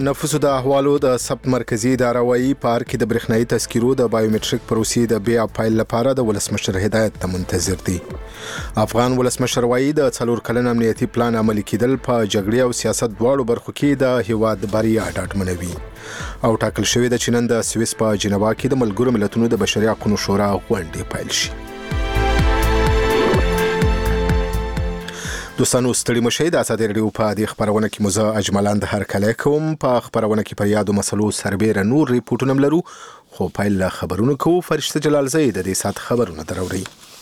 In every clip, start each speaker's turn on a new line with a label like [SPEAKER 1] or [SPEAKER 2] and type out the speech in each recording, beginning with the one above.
[SPEAKER 1] نفوسو د احوالو د ثبت مرکزی اداره وايي پارک د برېښنايي تذکیرو د بایومټریک پروسې د بیا پایل لپاره د ولسمشر هدایت ته منتظر دي. افغان ولسمشر وايي د 4 کلن امنیتي پلان عملي کېدل په جګړې او سیاست دواړو برخو کې د هیواد بریا ډاډمنوي او ټاکل شوی د چینن د سویس په جنیوا کې د ملګرو ملتونو د بشري حقوقو شورا غونډه پیل شي. دوستانو ستړي مشه د ازادي رادیو په دې خبرونه کې موزه اجملان د هر کله کوم په خبرونه کې پر یادو مسلو سربېره نور ریپورتونه لرو خو پایل خبرونه کوو. فرشته جلال زید د دې سات خبرونه دراوړي.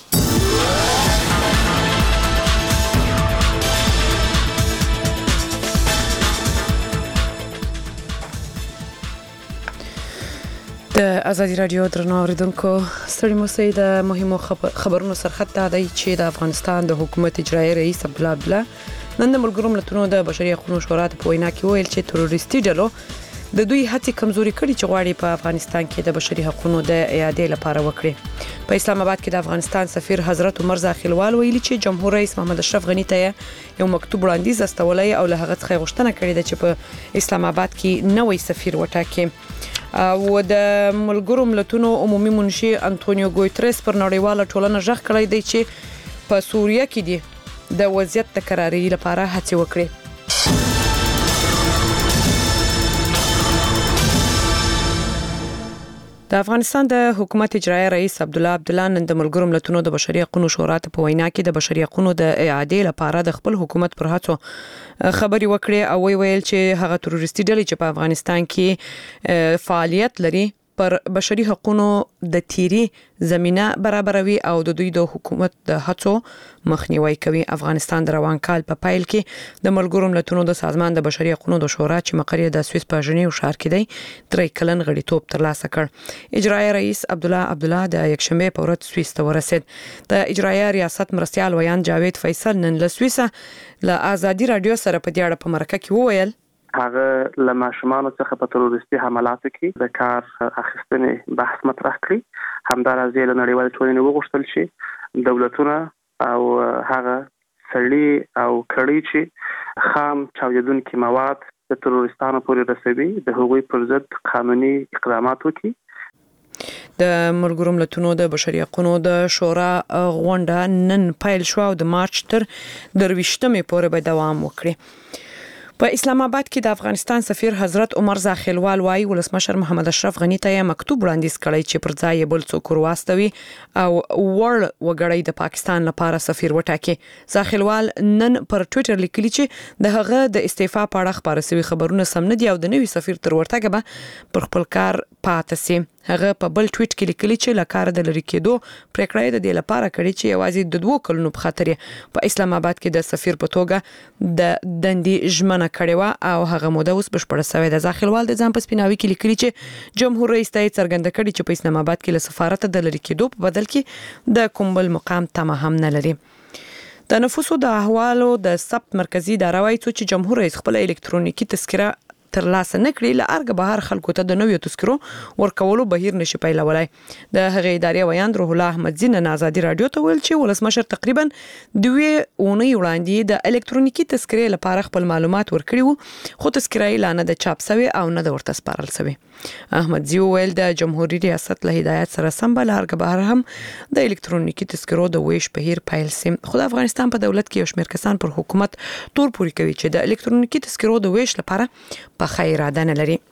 [SPEAKER 2] د ازادي رادیو درنو اوریدونکو ستړي مو د مهمو خبرونو سرخط دی چې د افغانستان د حکومت اجرایي رئیس عبدالله عبدالله نن د ملګرو ملتونو د بشري حقوقو شورا په وینا کې ویل چې تروریستي ډلو د دوی هڅې کمزوري کړي چې غواړي په افغانستان کې د بشري حقوقو د اعادې لپاره وکړي. په اسلام آباد کې د افغانستان سفیر حضرت عمر زاخیلوال ویلي چې جمهور رئیس محمد اشرف غنی ته یو مکتوب وړاندیز استولای او له هغه څخه غوښتنه کړې ده چې په اسلام آباد کې نوې سفیر وټاکي. و د ملګرو ملتونو عمومي منشي انټونیو ګوتریس پر نړیواله ټولنه ژغ کړی دی چې په سوریه کې دی د وضعیت د قراري لپاره هڅې وکړي. د افغانستان د حکومت اجرایي رئیس عبدالله عبدالله نن د ملګرو ملتونو د بشري حقوقو شورا په وینا کې د بشري حقوقو د اعادې لپاره د خپل حکومت پر هڅو خبري وکړي او ویل چې هغه تروریستي ډلې چې په افغانستان کې فعالیت لري پر بشري حقوقو د تیری زمينه برابروي او د دوی د حکومت د هڅو مخنیوي کوي. افغانستان د روان کال په پایل کې د ملګرو ملتونو د سازمان د بشري حقوقو د شورا چې مقر یې د سویس په ژنیو ښار کې دی 3 کلن غړیتوب ترلاسه کړ. اجرایي رئیس عبدالله عبدالله د یکشنبه په ورځ سویس ته ورسید. د اجرایي ریاست مرستيال ویان جاوید فیصل نن له سویس له ازادي رادیو سره په دیاړه په مرکه کې وویل
[SPEAKER 3] هغه لما شمانو څخه په تروریستي حملاتو کې د کار اخیستنې بحث مطرح کړی. همدارنګه له نړیوال ټولنې وغوښتل شي دولتونه او هغه سړي او کړي چې خام چاودیدونکي مواد د تروریستانو پورې رسوي د هغوی پر ضد قانوني اقدامات وکړي.
[SPEAKER 2] د ملګرو ملتونو د بشري حقوقو د شورا غونډه نن پیل شو او د مارچ تر 23مې پورې به دوام وکړي. په اسلام آباد کې د افغانستان سفیر حضرت عمر زاخیلوال وايي ولسمشر محمد اشرف غنی ته مکتوب وړاندیز کړی چې پر ځای بل څوک ورواستوي او ور وګړی د پاکستان لپاره سفیر وټاکي. زاخیلوال نن پر ټوئیټر لیکلی چې د هغه د استعفا په اړه خبره شوی خبرونه سم نه دي او د نوي سفیر تر ورتګ به پر خپل کار پاتې سي. هغه په بل ټویټ کې لیکلی چې لکار د لری کېدو پریکړه د دې لپاره کړې چې یوازې د 2 کلونو په خاطر په اسلام آباد کې د سفیر په توګه د دندې ژمنه کړې و او هغه موده اوس بشپړه شوې ده. زاخیلوال د ځان په سپیناوي کې لیکلی چې جمهور رئیس ته څرګنده کړي چې په اسلام آباد کې له سفارت د لری کېدو په بدل کې د کوم بل مقام تمه هم نه لري. د نفوسو د احوالو د ثبت مرکزی اداره وايي چې جمهور رئیس خپل الکترونیکی تذکره ترلاسه نکړي لارګ بهر خلکو ته د نویو تذکرو ورکولو بهیر نشي پیلولای. د هغې ادارې ویان روح الله احمد زین نه ازادي رادیو ته ویل چې ولسمشر تقریبا 2 اونۍ وړاندې د الکترونیکی تذکرې لپاره خپل معلومات ورکړي وو خو تذکره یې نه د چاپ شوی او نه د ورته سپارل شوی. احمد زی ویل د جمهوریت ریاست له هدایت سره سم بل لارګ بهر هم د الکترونیکی تذکرو د ویش بهیر پیل سي. خو د افغانستان په دولت کې یو شمېر کسان پر حکومت تور پوري کوي چې د الکترونیکی تذکرو د ویش لپاره په خیر اراده نه لري.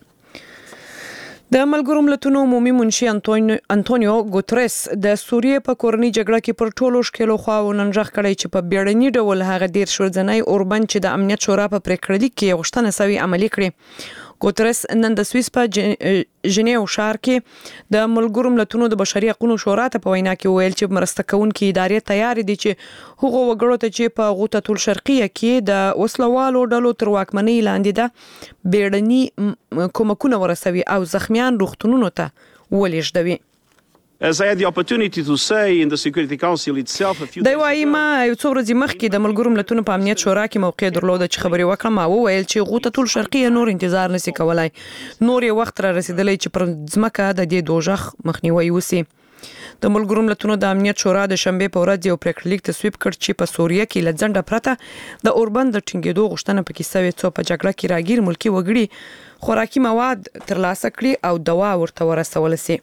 [SPEAKER 2] د ملګرو ملتونو عمومي منشي انټونیو ګوتریس د سوریه په کورنۍ جګړه کې پر ټولو شکلو خواو نن ژغ کړی چې په بیړني ډول هغه ډیر شورځنۍ اوربن چې د امنیت شورا په پریکړه کې غوښتنه شوی عملي کړي. ګوتریس نن د سویس په ژنیو ښار کې د ملګرو ملتونو د بشري حقوقو شورا ته په وینا کې ویل چې مرسته کوونکې ادارې تیار دي چې هغه وګړو ته چې په غوطه ټول شرقیه کې د وسلوالو ډلو تر واکمنۍ لاندې ده بیړني کومکونه ورسوي او زخمیان روغتونونو ته ولېږدوي.
[SPEAKER 4] As I had the opportunity to say in the Security Council itself a few
[SPEAKER 2] days ago, ما یو څو ورځې مخکې د ملګرو ملتونو په امنیت شورا کې موقع درلوده چې خبري وکړم او ویل چې غوطه ټول شرقیه نور انتظار نشي کولای. نور یو وخت را رسیدلی چې پر ځمکه د دې دوژخ مخنیوي وسی. د ملګرو ملتونو د امنیت شورا د شنبه په ورځ یو پریکړه لیک تصویب کړ چې په سوریه کې لځنډه پرته د اوربند د ټینګېدو غوښتنه پکې سوي څو په جګړه کې راګیر ملکی وګړي خوراکي مواد ترلاسه کړي او دوا ورته ورسول شي.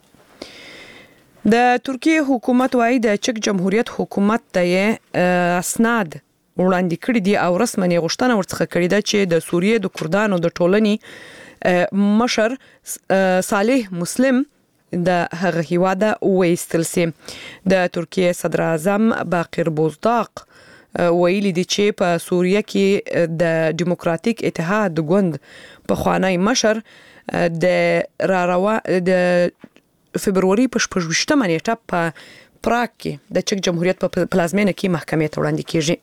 [SPEAKER 2] د ترکیه حکومت وايي د چک جمهوریت حکومت ته اسناد وړاندې کړي دي او رسمي غوښتنه ورڅخه کړې ده چې د سوریه د کردانو د ټولنې مشر صالح مسلم د هغه هیواده وایستل سي. د ترکیه صدر اعظم باقر بوزداق ویلي دي چې په سوریه کې د دیموکراتیک اتحاد ګوند په خوانی مشر د فبرवरी په 28 نیټه په پراګ کې د چک جمهوریت په پلازمینه کې محکمې ته وړاندې کیږي.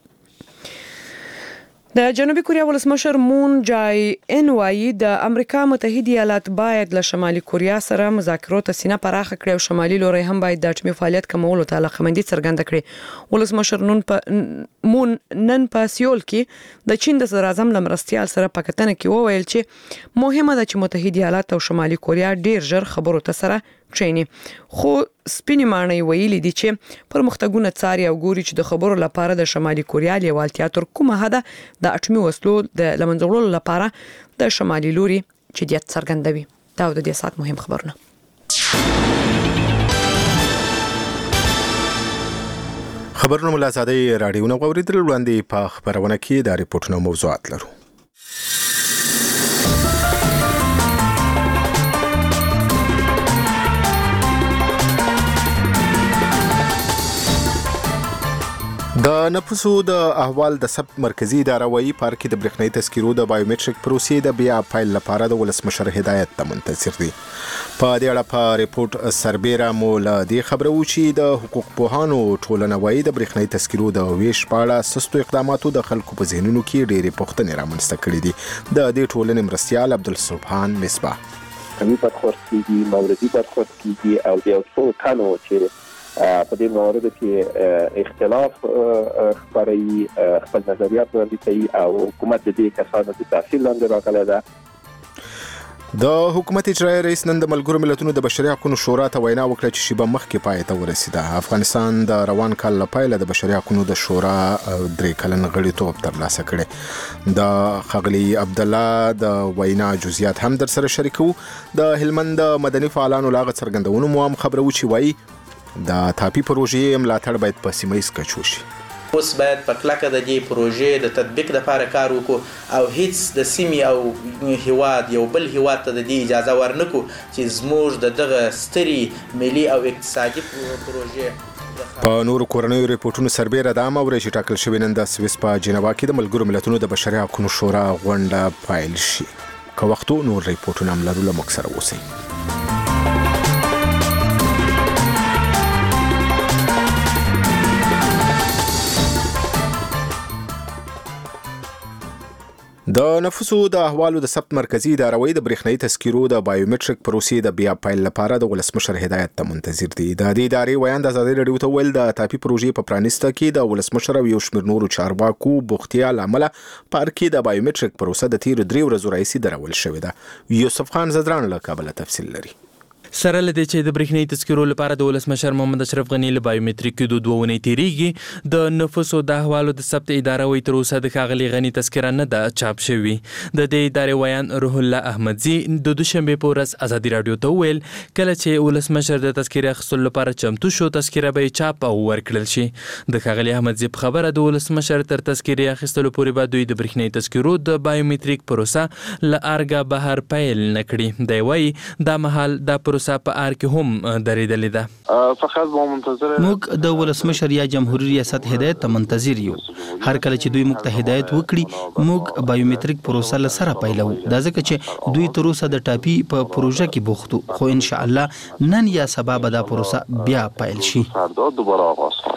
[SPEAKER 2] د جنوبي کوریا ولسمشر مون جای ان وايي د امریکا متحده ایالات باید له شمالي کوریا سره مذاکرات سینه پراخه کړي او شمالي لوري هم باید د اټومي فعالیت کمولو ته علاقمندي څرګنده کړي. ولسمشر مون نن په سیول کې د چین د صدر اعظم لمرستيال سره په کتنه کې وویل چې مهمه ده چې متحده ایالات او شمالي کوریا ډیر ژر خبرو ته سره چینی. خو سپینې معنی ویلي دي چې پرمختګونه څاري او ګوري چې د خبرو لپاره د شمالي کوریا لیوالتیا تر کومه حده د اټومي وسلو د لمنځلو لپاره د شمالي لوري جديت څرګندوي. دا د دې سات مهم خبرونه.
[SPEAKER 1] خبرونه ملا زاده رادیو نو غوړیدل وړاندې په خبرونه کې د ریپورتونو موضوعات لرو. د نفوسو د احوال د ثبت مرکزی اداره وايي پارک د برېښنايي تذکیرو د بایومټریک پروسې د بیا فایل لپاره د ولسمشر هدایت ته منتظر دي. په دې اړه په ریپورت سربېره مو له دې خبرو چې د حقوق پوهانو ټولنه وايي د برېښنايي تذکیرو د ویش په اړه سستو اقداماتو د خلکو په ذهنونو کې ډېرې پوښتنې رامنځته کړې دي. د دې ټولنې مرستیال عبدالسبحان مصباح
[SPEAKER 5] کمی برخورد کیږي، موردی برخورد کیږي او د یو څو تنو چې په دې موارد کې اختلاف خبري خپل نظریات وړاندې کوي او حکومت د دې کسانو د تحصیل لاندې راغلی ده.
[SPEAKER 1] د حکومت اجرایي رئیس نن د ملګرو ملتونو د بشري حقوقو شورا ته وینا وکړه چې شیبه مخکې پای ته ورسیده. افغانستان د روان کال لپاره د بشري حقوقو د شورا 3 کلن غړیتوب ترلاسه کړي. د خغلی عبد الله د وینا جزئیات هم در سره شریکو. د هلمند مدني فعالانو لاغه څرګندونو مو هم خبرو چې وایي د تاپی پروژې ملاتړ باید په سیمایي کچو شي.
[SPEAKER 6] اوس باید په کلکه د دې پروژې د تطبیق لپاره کار وکړو او هیڅ د سیمې او هیواد یو بل هیواد ته د دې اجازه ورنکو چې زموږ د دغه ستري ملي او اقتصادي پروژې.
[SPEAKER 1] په نورو کورنیو ریپورتونو سربېره د امور چې ټاکل شوی نن د سویس په جنیوا کې د ملګرو ملتونو د بشري حقوقو شورا غونډه پایل شي. که وختو نور ریپورتونه هم لرو له موږ سره اوسئ. د نفوسو د احوالو د ثبت مرکزی اداره وايي د برېښنايي تذکیرو د بایومټریک پروسې د بیا فایل لپاره د ولسمشر هدایت ته منتظر دي. د دې ادارې ویان د آزادي رادیو ته ویل د تاپی پروژې په پرانیسته کې د ولسمشر او یو شمېر نورو چارواکو بوختیا لامل پارک کې د بایومټریک پروسه د تیر 3 ورځې راهیسې درول شوې ده. یوسف خان زدران له کابل تفصیل لري.
[SPEAKER 7] سره لدې چې د برېښنايي تذکیرو لپاره د ولسمشر محمد اشرف غنی له بایومټریک کې 2 ونې تیریږي. د نفوسو د احوالو د ثبت اداره وایي تر اوسه د ښاغلي غنی تذکره نه ده چاپ شوې. د دې ادارې ویان روح الله احمدزي د دوشنبه په ورځ آزادي رادیو ته ویل کله چې ولسمشر د تذکره اخیستلو لپاره چمتو شو تذکره به چاپ او ورکړل شي. د ښاغلي احمدزي په خبره د ولسمشر تر تذکره اخیستلو پورې به دوی د برېښنايي تذکیرو د بایومټریک پروسه له ارګه بهر پیل نکړي. دی وایي دا مهال دا پروسه په ار کې هم درېدلې ده.
[SPEAKER 8] فقط به منتظر
[SPEAKER 9] موږ د ولسمشر یا جمهوریت ریاست هدایت ته منتظر یو. هر کله چې دوی موږ ته هدایت وکړي موږ بایومټریک پروسه لسره پیلو. دا ځکه چې دوی تر اوسه د ټاپی په پروژه کې بوختو خو ان شاء الله نن یا سبا به دا پروسه بیا پیل شي.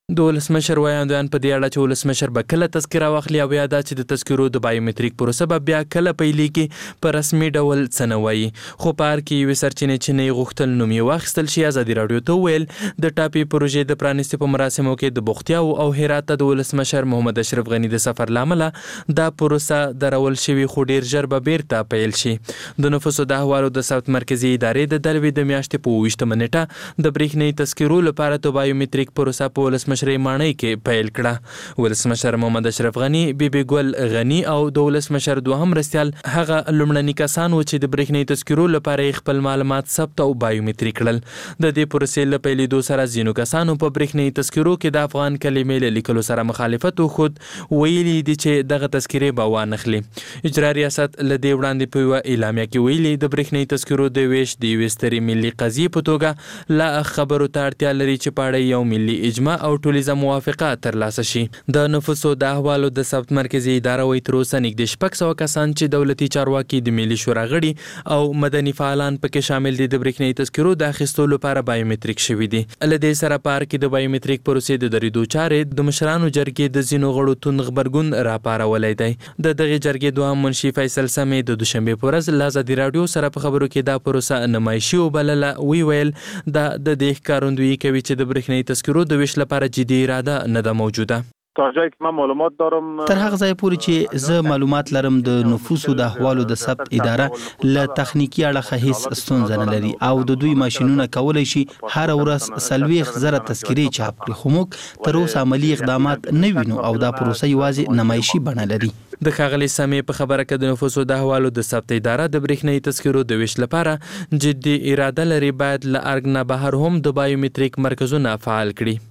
[SPEAKER 7] د ولسمشر وړاندویان په دې اړه چې ولسمشر به کله تذکره واخلي او یا دا چې د تذکرو د بایومټریک پروسه به بیا کله پیلېږي په رسمي ډول څه نه وایي. خو په هر کې یوې سرچینې چې نه غوښتل نوم یې واخیستل شي. ازادي راډیو ته وویل د ټاپي پروژې د پرانیستې په مراسمو کې د بوختیاو او هرات ته د ولسمشر محمد اشرف غني د سفر لامله دا پروسه درول شوي خو ډیر ژر به بیرته پیل شي. د نفوسو د احوالو د ثبت مرکزي ادارې د دلوي د میاشتې په 28 نیټه د برېښنايي تذکرو لپاره د بایومټریک پروسه په ولسمشر مانۍ کې پیل کړه. ولسمشر محمد اشرف غني، بیبي ګل غني او د ولسمشر دوهم مرستیال هغه لومړني کسان و چې د برېښنايي تذکرو لپاره خپل معلومات ثبت او بایومټریک کړل. د دې پروسې له پیلېدو سره ځینو کسانو په برېښنايي تذکرو کې د افغان کلمې له لیکلو سره مخالفت وښود، ویلي دي چې دغه تذکرې به وانخلي. اجرا ریاست له دې وړاندې په یوه اعلامیه کې ویلي د برېښنايي تذکرو د ویش د یوې سترې ملي قضیې په توګه لا خبرو ته اړتیا لري چې په اړه یو ملي اجماع او ټولیزه موافقه ترلاسه شي. د نفوسو د احوالو د ثبت مرکزي اداره وایي تر اوسه نږدې 600 کسان چې دولتي چارواکي، د ملي شورا غړي او مدني فعالان پکې شامل دي د برېښنايي تذکرو د اخیستو لپاره بایومټریک شوي دي. له دې سره په هر کې د بایومټریک پروسې د درېدو چارې د مشرانو جرګې د ځینو غړو توند غبرګون راپارولی دی. د دغې جرګې دوهم منشي فیصل سمې د دوشنبې په ورځ له ازادي راډیو سره په خبرو کې دا پروسه نمایشي وبلله. ویل دا د دې ښکارندویي کوي چې د برېښنايي تذکرو د ویش لپاره جدي اراده نه ده موجوده.
[SPEAKER 8] تا جایی که من معلومات دارم
[SPEAKER 9] تر هغه ځای پورې چې زه معلومات لرم د نفوسو د احوالو د ثبت اداره له تخنیکی اړخه هیڅ ستونزه نه لري او د دوی ماشینونه کولای شي هر ورځ 40,000 تذکرې چاپ کړي. خو موږ تر اوسه عملی اقدامات نه وینو او دا پروسه یوازې نمایشي بڼه لري.
[SPEAKER 7] د ښاغلي سمې په خبره کې د نفوسو د احوالو د ثبت اداره د برېښنايي تذکرو د ویش لپاره جدي اراده لري باید له ارګ نه بهر هم د بایومټریک مرکزونه فعال کړي.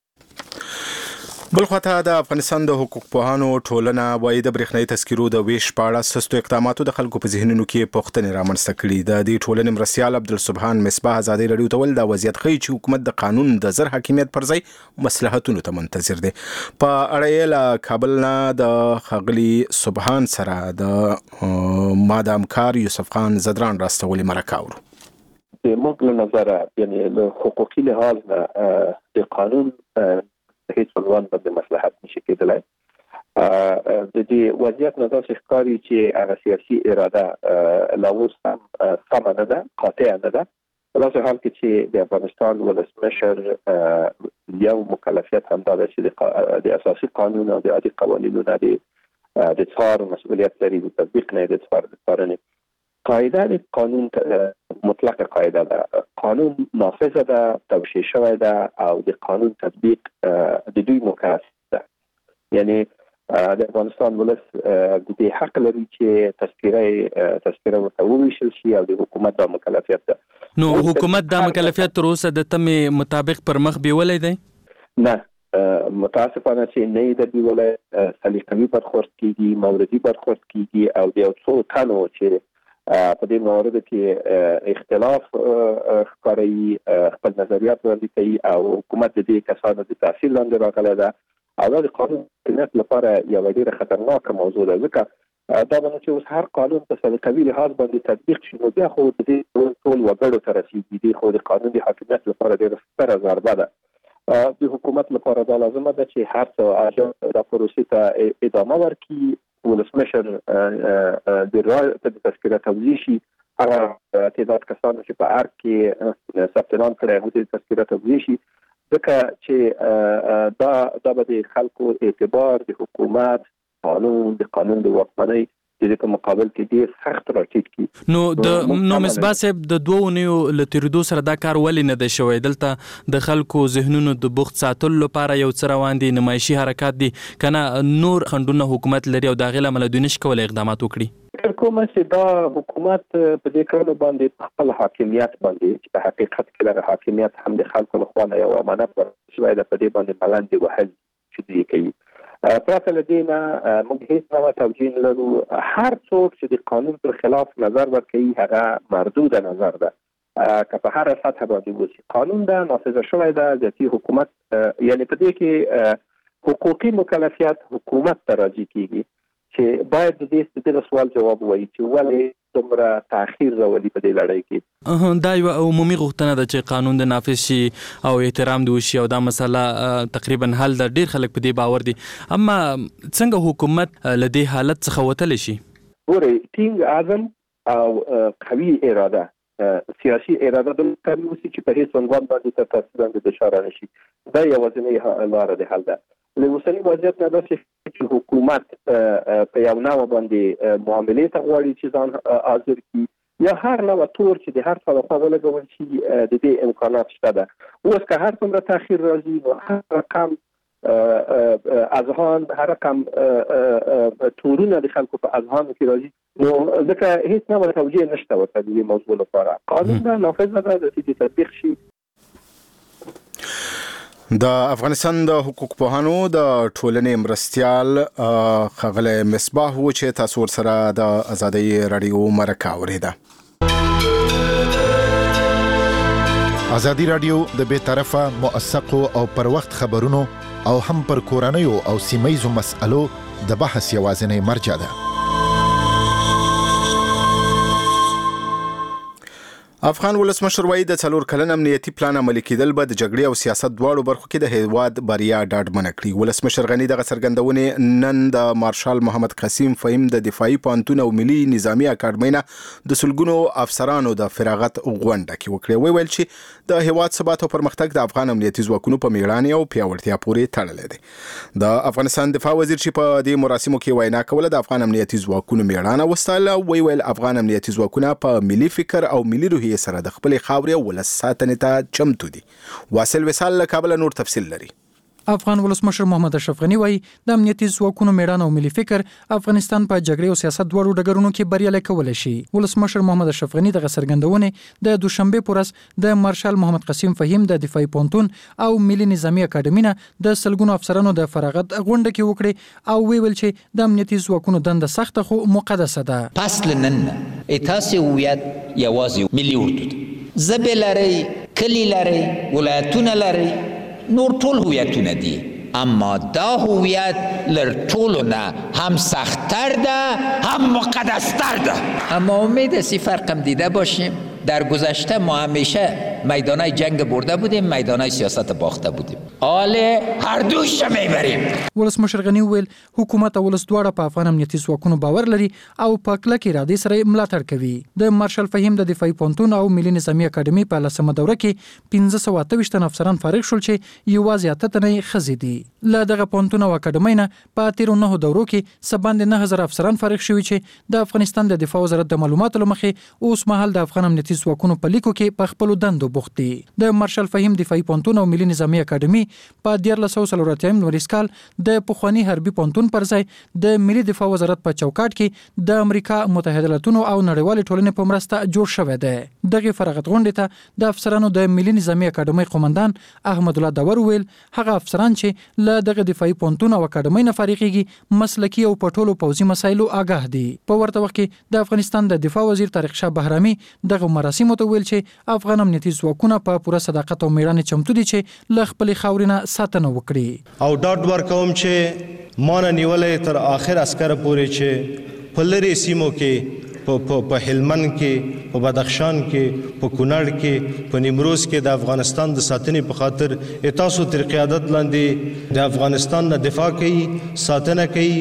[SPEAKER 1] بل خواته د افغانستان د حقوق پوهانو ټولنه وایي د برېښنايي تذکرو د ویش په اړه سستو اقداماتو د خلکو په ذهنونو کې پوښتنې رامنځته کړي. د دې ټولنې مرستیال عبدالسبحان مصباح ازادي راډیو ته ویل دا وضعیت ښیي چې حکومت د قانون د زر حاکمیت پر ځای مصلحتونو ته منتظر دی. په اړه یې له کابل نه د ښاغلي سبحان سره د مادام کار یوسف خان زدران راستولې مرکه اورو.
[SPEAKER 5] د موږ له نظره یعنی له حقوقي لحاظ د قانون هیڅ عنوان باندې مصلحت نشي کېدلای. د دې وضعیت نه داسې ښکاري چې هغه سیاسي اراده لا اوس هم سمه نه ده، قاطع نه ده. په داسې حال کې چې د افغانستان ولسمشر یو مکلفیت هم دا ده چې د اساسي قانون او د عادي قوانینو نه د څار مسؤلیت لري د تطبیق نه د څارنې. قاعده د قانون مطلق قاعده ده، قانون نافذه ده، توشیح شوی ده او د قانون تطبیق د دوی مکلف ده. یعنی د افغانستان ولس د دې حق لري چې تذکره ورته وویشل شي او د حکومت د مکلفیت ده.
[SPEAKER 7] نو حکومت د مکلفیت تر اوسه د تمې مطابق پر مخ بیولای دی؟
[SPEAKER 5] نه، متاسفانه چې نه د بیولای سلیقوي برخورد کیږي، موردي برخورد کیږي او د یو څو تنو چې په دې موارد کې اختلاف ښکاري خپل نظریات وړاندې کوي او حکومت د دې کسانو د تاثیر لاندې راغلی ده او دا د قانون حاکمیت لپاره یوه ډېره خطرناکه موضوع ده. ځکه دا باندې چې اوس هر قانون په سلیقوي لحاظ باندې تطبیق شي نو بیا خو د دې ټول وګړو ته رسیږي. دې خو د قانون د حاکمیت لپاره ډېره ستره ضربه ده. د حکومت لپاره دا لازمه ده چې هر څه د پروسې ته ادامه ورکړي. ولسمشر د تذکره توضیح شي، هغه تعداد کسانو چې په ارګ کې ثبت نام کړی هغوی ته تذکره توضیح شي، ځکه چې دا به د خلکو اعتبار د حکومت قانون د قانون د واکمنۍ د دې په مقابل کې ډېر سخت راټیټ کړي.
[SPEAKER 7] نو مصباح صاحب د دوه اونیو له تېرېدو سره دا کار ولې نه دی شوی؟ دلته د خلکو ذهنونو د بوخت ساتلو لپاره یو څه روان دي، نمایشي حرکات دي، که نه نور خنډونه حکومت لري او د هغې له امله دوی نشي کولی اقدامات وکړي؟
[SPEAKER 5] فکر کوم چې دا حکومت په دې کړنو باندې خپل حاکمیت باندې چې په حقیقت کې دغه حاکمیت هم د خلکو لخوا نه یو امانت ورکړل شوی ده، په دې باندې ملنډې وهل چې دوی کوي. پرته له دې نه موږ هیڅ نوع توجیه نه لرو. هر څوک چې د قانون پر خلاف نظر ورکوي هغه مردوده نظر ده، که په هره سطح باندې وشي. قانون ده، نافذه شوی ده، ذاتي حکومت یعنی په دې کې حقوقي مکلفیت حکومت ته راجع کیږي. چې باید د دې سوال جواب وایي چې ولې دومره تاخير راولي په دې لړۍ کې.
[SPEAKER 7] دا یو عمومي غوښتنه ده چې قانون د نافذ شي او احترام دی وشي او دا مسله تقریبا حل ده. ډیر خلک په دې باور دي. اما څنګه حکومت له دې حالت څخه وتلی شي؟
[SPEAKER 5] ګورئ، ټینګ عزم او قوي اراده، سیاسي اراده د کار وسی چې په هیڅ عنوان باندې تر تاثیر لاندې د اشاره نشي. دا یوازینی لاره د حل ده. له اوسني وضعیت نه داسې چې حکومت په یو نوع باندې معاملې ته غواړي چې ځان حاضر کړي یا هر نوع تور چې د هر څه لخوا ولګول شي د دې امکانات شته ده. اوس که هر څومره تاخیر راځي نو هر رقم اذهان، هر رقم تورونه د خلکو په اذهانو کې راځي نو ځکه هیڅ نوع توجیه نشته ورته د دې موضوع لپاره. قانون دا نافذ ده چې تطبیق شي.
[SPEAKER 1] د افغانستان د حقوق پوهانو د ټولنې مرستیال ښاغلی مصباح و چې تاسو ورسره د ازادۍ راډیو مرکه اورېده.
[SPEAKER 10] ازادي راډیو د بې طرفه، موثقو او پر وخت خبرونو او هم پر کورنیو او سیمه‌ییزو مسألو د بحث یوازینی مرجع ده.
[SPEAKER 1] افغان ولسمشر وایي د 4 کلن امنیتي پلان عملي کېدل به د جګړې او سیاست دواړو برخو کې د هیواد بریا ډاډمنه کړي. ولسمشر غني دغه څرګندونې نن د مارشال محمد قسیم فهیم د دفاعي پوهنتون او ملي نظامی اکاډمۍ نه د سلګونو افسرانو د فراغت غونډه کې وکړه. ویل چې د هیواد ثبات او پرمختګ د افغان امنیتي ځواکونو په میړانې او پیاوړتیا پورې تړلی دی. د افغانستان دفاع وزیر چې په دې مراسمو کې وینا کوله د افغان امنیتي ځواکونو میړانه وستایله. ویل افغان امنیتي ځواکونه په ملي فکر او ملي روحیې سره د خپل خاورې او ولس ساتنې ته چمتو دي. واصل وصال له کابل نور تفصیل لري.
[SPEAKER 11] افغان ولسمشر محمد اشرف غني وایي د امنیتي ځواکونو میړانه او ملي فکر افغانستان په جګړې او سیاست دواړو ډګرونو کې بریالی کولی شي. ولسمشر محمد اشرف غني دغه څرګندونې د دوشنبه په ورځ د مارشال محمد قسیم فهیم د دفاعي پوهنتون او ملي نظامی اکاډمۍ نه د سلګونو افسرانو د فراغت غونډه کې وکړي او ویل چې د امنیتي ځواکونو دنده سخته خو مقدسه ده.
[SPEAKER 12] اصل نن اساسي هویت یوازې ملي اردو ده. زبې لري، کلی لري، ولایتونه لري، نور ټول هویتونه دي، اما دا هویت لر ټولو نه هم سخت‌تر ده هم مقدس‌تر ده. اما امید است فرقم دیده باشیم. در گذشته ما همیشه میدانای جنگ برده بودیم، میدانای سیاست باخته بودیم. حال هر دوش میبریم.
[SPEAKER 11] ولسمشر غني ویل حکومت او ولس دواړه په افغان امنیتي ځواکونو باور لري او په کلکې ارادې سره ملاتړ کوي. د مارشال فهیم د دفاعي پوهنتون او ملي نظامی اکاډمۍ په 10مه دوره کې 1528 تن افسران فارغ شول چې یوازې 8 تنه ښځې دي. له دغه پوهنتون او اکاډمۍ نه په تیرو 9 دورو کې سباندې 9000 افسران فارغ شوي چې د افغانستان د دفاع وزارت د معلوماتو لمخې اوس مهال د افغان امنیتي ځواکونو په لیکو کې په خپل دندو بوخت دي. د مارشال فهیم دفاعي پوهنتون او ملي نظامی اکاډمۍ په 1940 نوریس کال د پخوانی حربي پوهنتون پر ځای د ملي دفاع وزارت په چوکاټ کې د امریکا متحده ایالاتونو او نړیوال ټولنې په مرسته جوړ شوی دی. دغه فراغت غونډې ته د افسرانو د ملي نظامی اکاډمۍ قومندان احمد الله داور ویل هغه افسران چې له دغه دفاعي پوهنتون او اکاډمۍ نه فارغېږي مسلکي او په ټولو پوځي مسایلو آگاه دي. په ورته وخت کې د افغانستان د دفاع وزیر طارق شاه بهرامي دغه مراسمو ته ویل چې افغان امنیتي ځواکونه په پوره صداقت او میړانې چمتو دي چې له خپل خاورې نه ساتنه وکړي.
[SPEAKER 13] او ډاډ ورکوم چې مان نیولې تر اخر عسكر پورې چې په لری سیمو کې په هلمند کې، په بدخشان کې، په کونړ کې، په نیمروز کې د افغانستان د ساتنې په خاطر تاسو تر قیادت لاندې د افغانستان نه دفاع کوي، ساتنه کوي،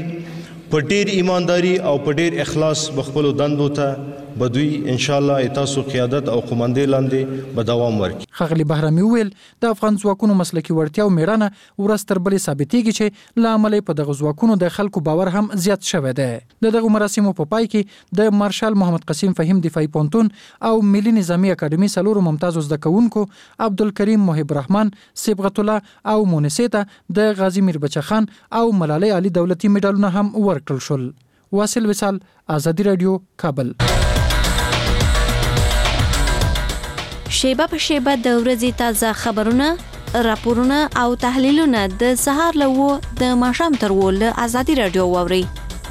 [SPEAKER 13] په ډیر ایمانداري او په ډیر اخلاص بخپلو دندو ته بدوی ان شاء الله تاسو قیادت او قومندې لاندې به دوام ورکړي.
[SPEAKER 11] ښاغلي بهرامي ویل د افغان ځواکونو مسلکي وړتیا او میړانه ورځ تر بلې ثابتېږي چې له امله په دغه ځواکونو د خلکو باور هم زیات شوی دی. د دغه مراسمو په پای کې د مارشال محمد قسیم فهیم دفاعي پوهنتون او ملي نظامی اکاډمۍ څلورو ممتازو زده کوونکو عبدالکریم محب رحمان، صبغت الله او مونسې ته د غازی میربچه خان او ملالۍ علي دولتي میډالونه هم ورکړل شول. واصل وصال، ازادي رادیو، کابل.
[SPEAKER 14] شیبه په شیبه د ورځې تازه خبرونه، راپورونه او تحلیلونه د سهار له د ماښام تر له ازادي رادیو واورئ.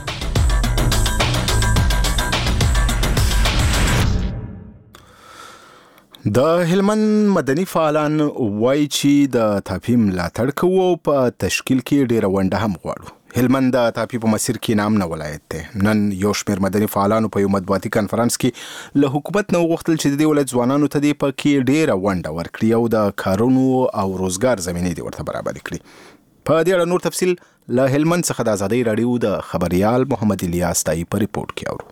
[SPEAKER 1] د هلمند مدني فعالان وایي چې د تاپیم ملاتړ کوو په تشکیل کې ډیره ونډه هم غواړو. هلمند د ټاپي په مسیر کې نامنه ولایت دی. نن یو شمېر مدني فعالانو په یو مطبوعاتي کنفرانس کې له حکومت نه وغوښتل چې د دې ولایت ځوانانو ته دې پکې ډېره ونډه ورکړي او د کارونو او روزګار زمینې دې ورته برابر کړي. په دې اړه نور تفصیل له هلمند څخه د آزادۍ راډیو د خبريال محمد الیاس تای په ریپورت کې اورو.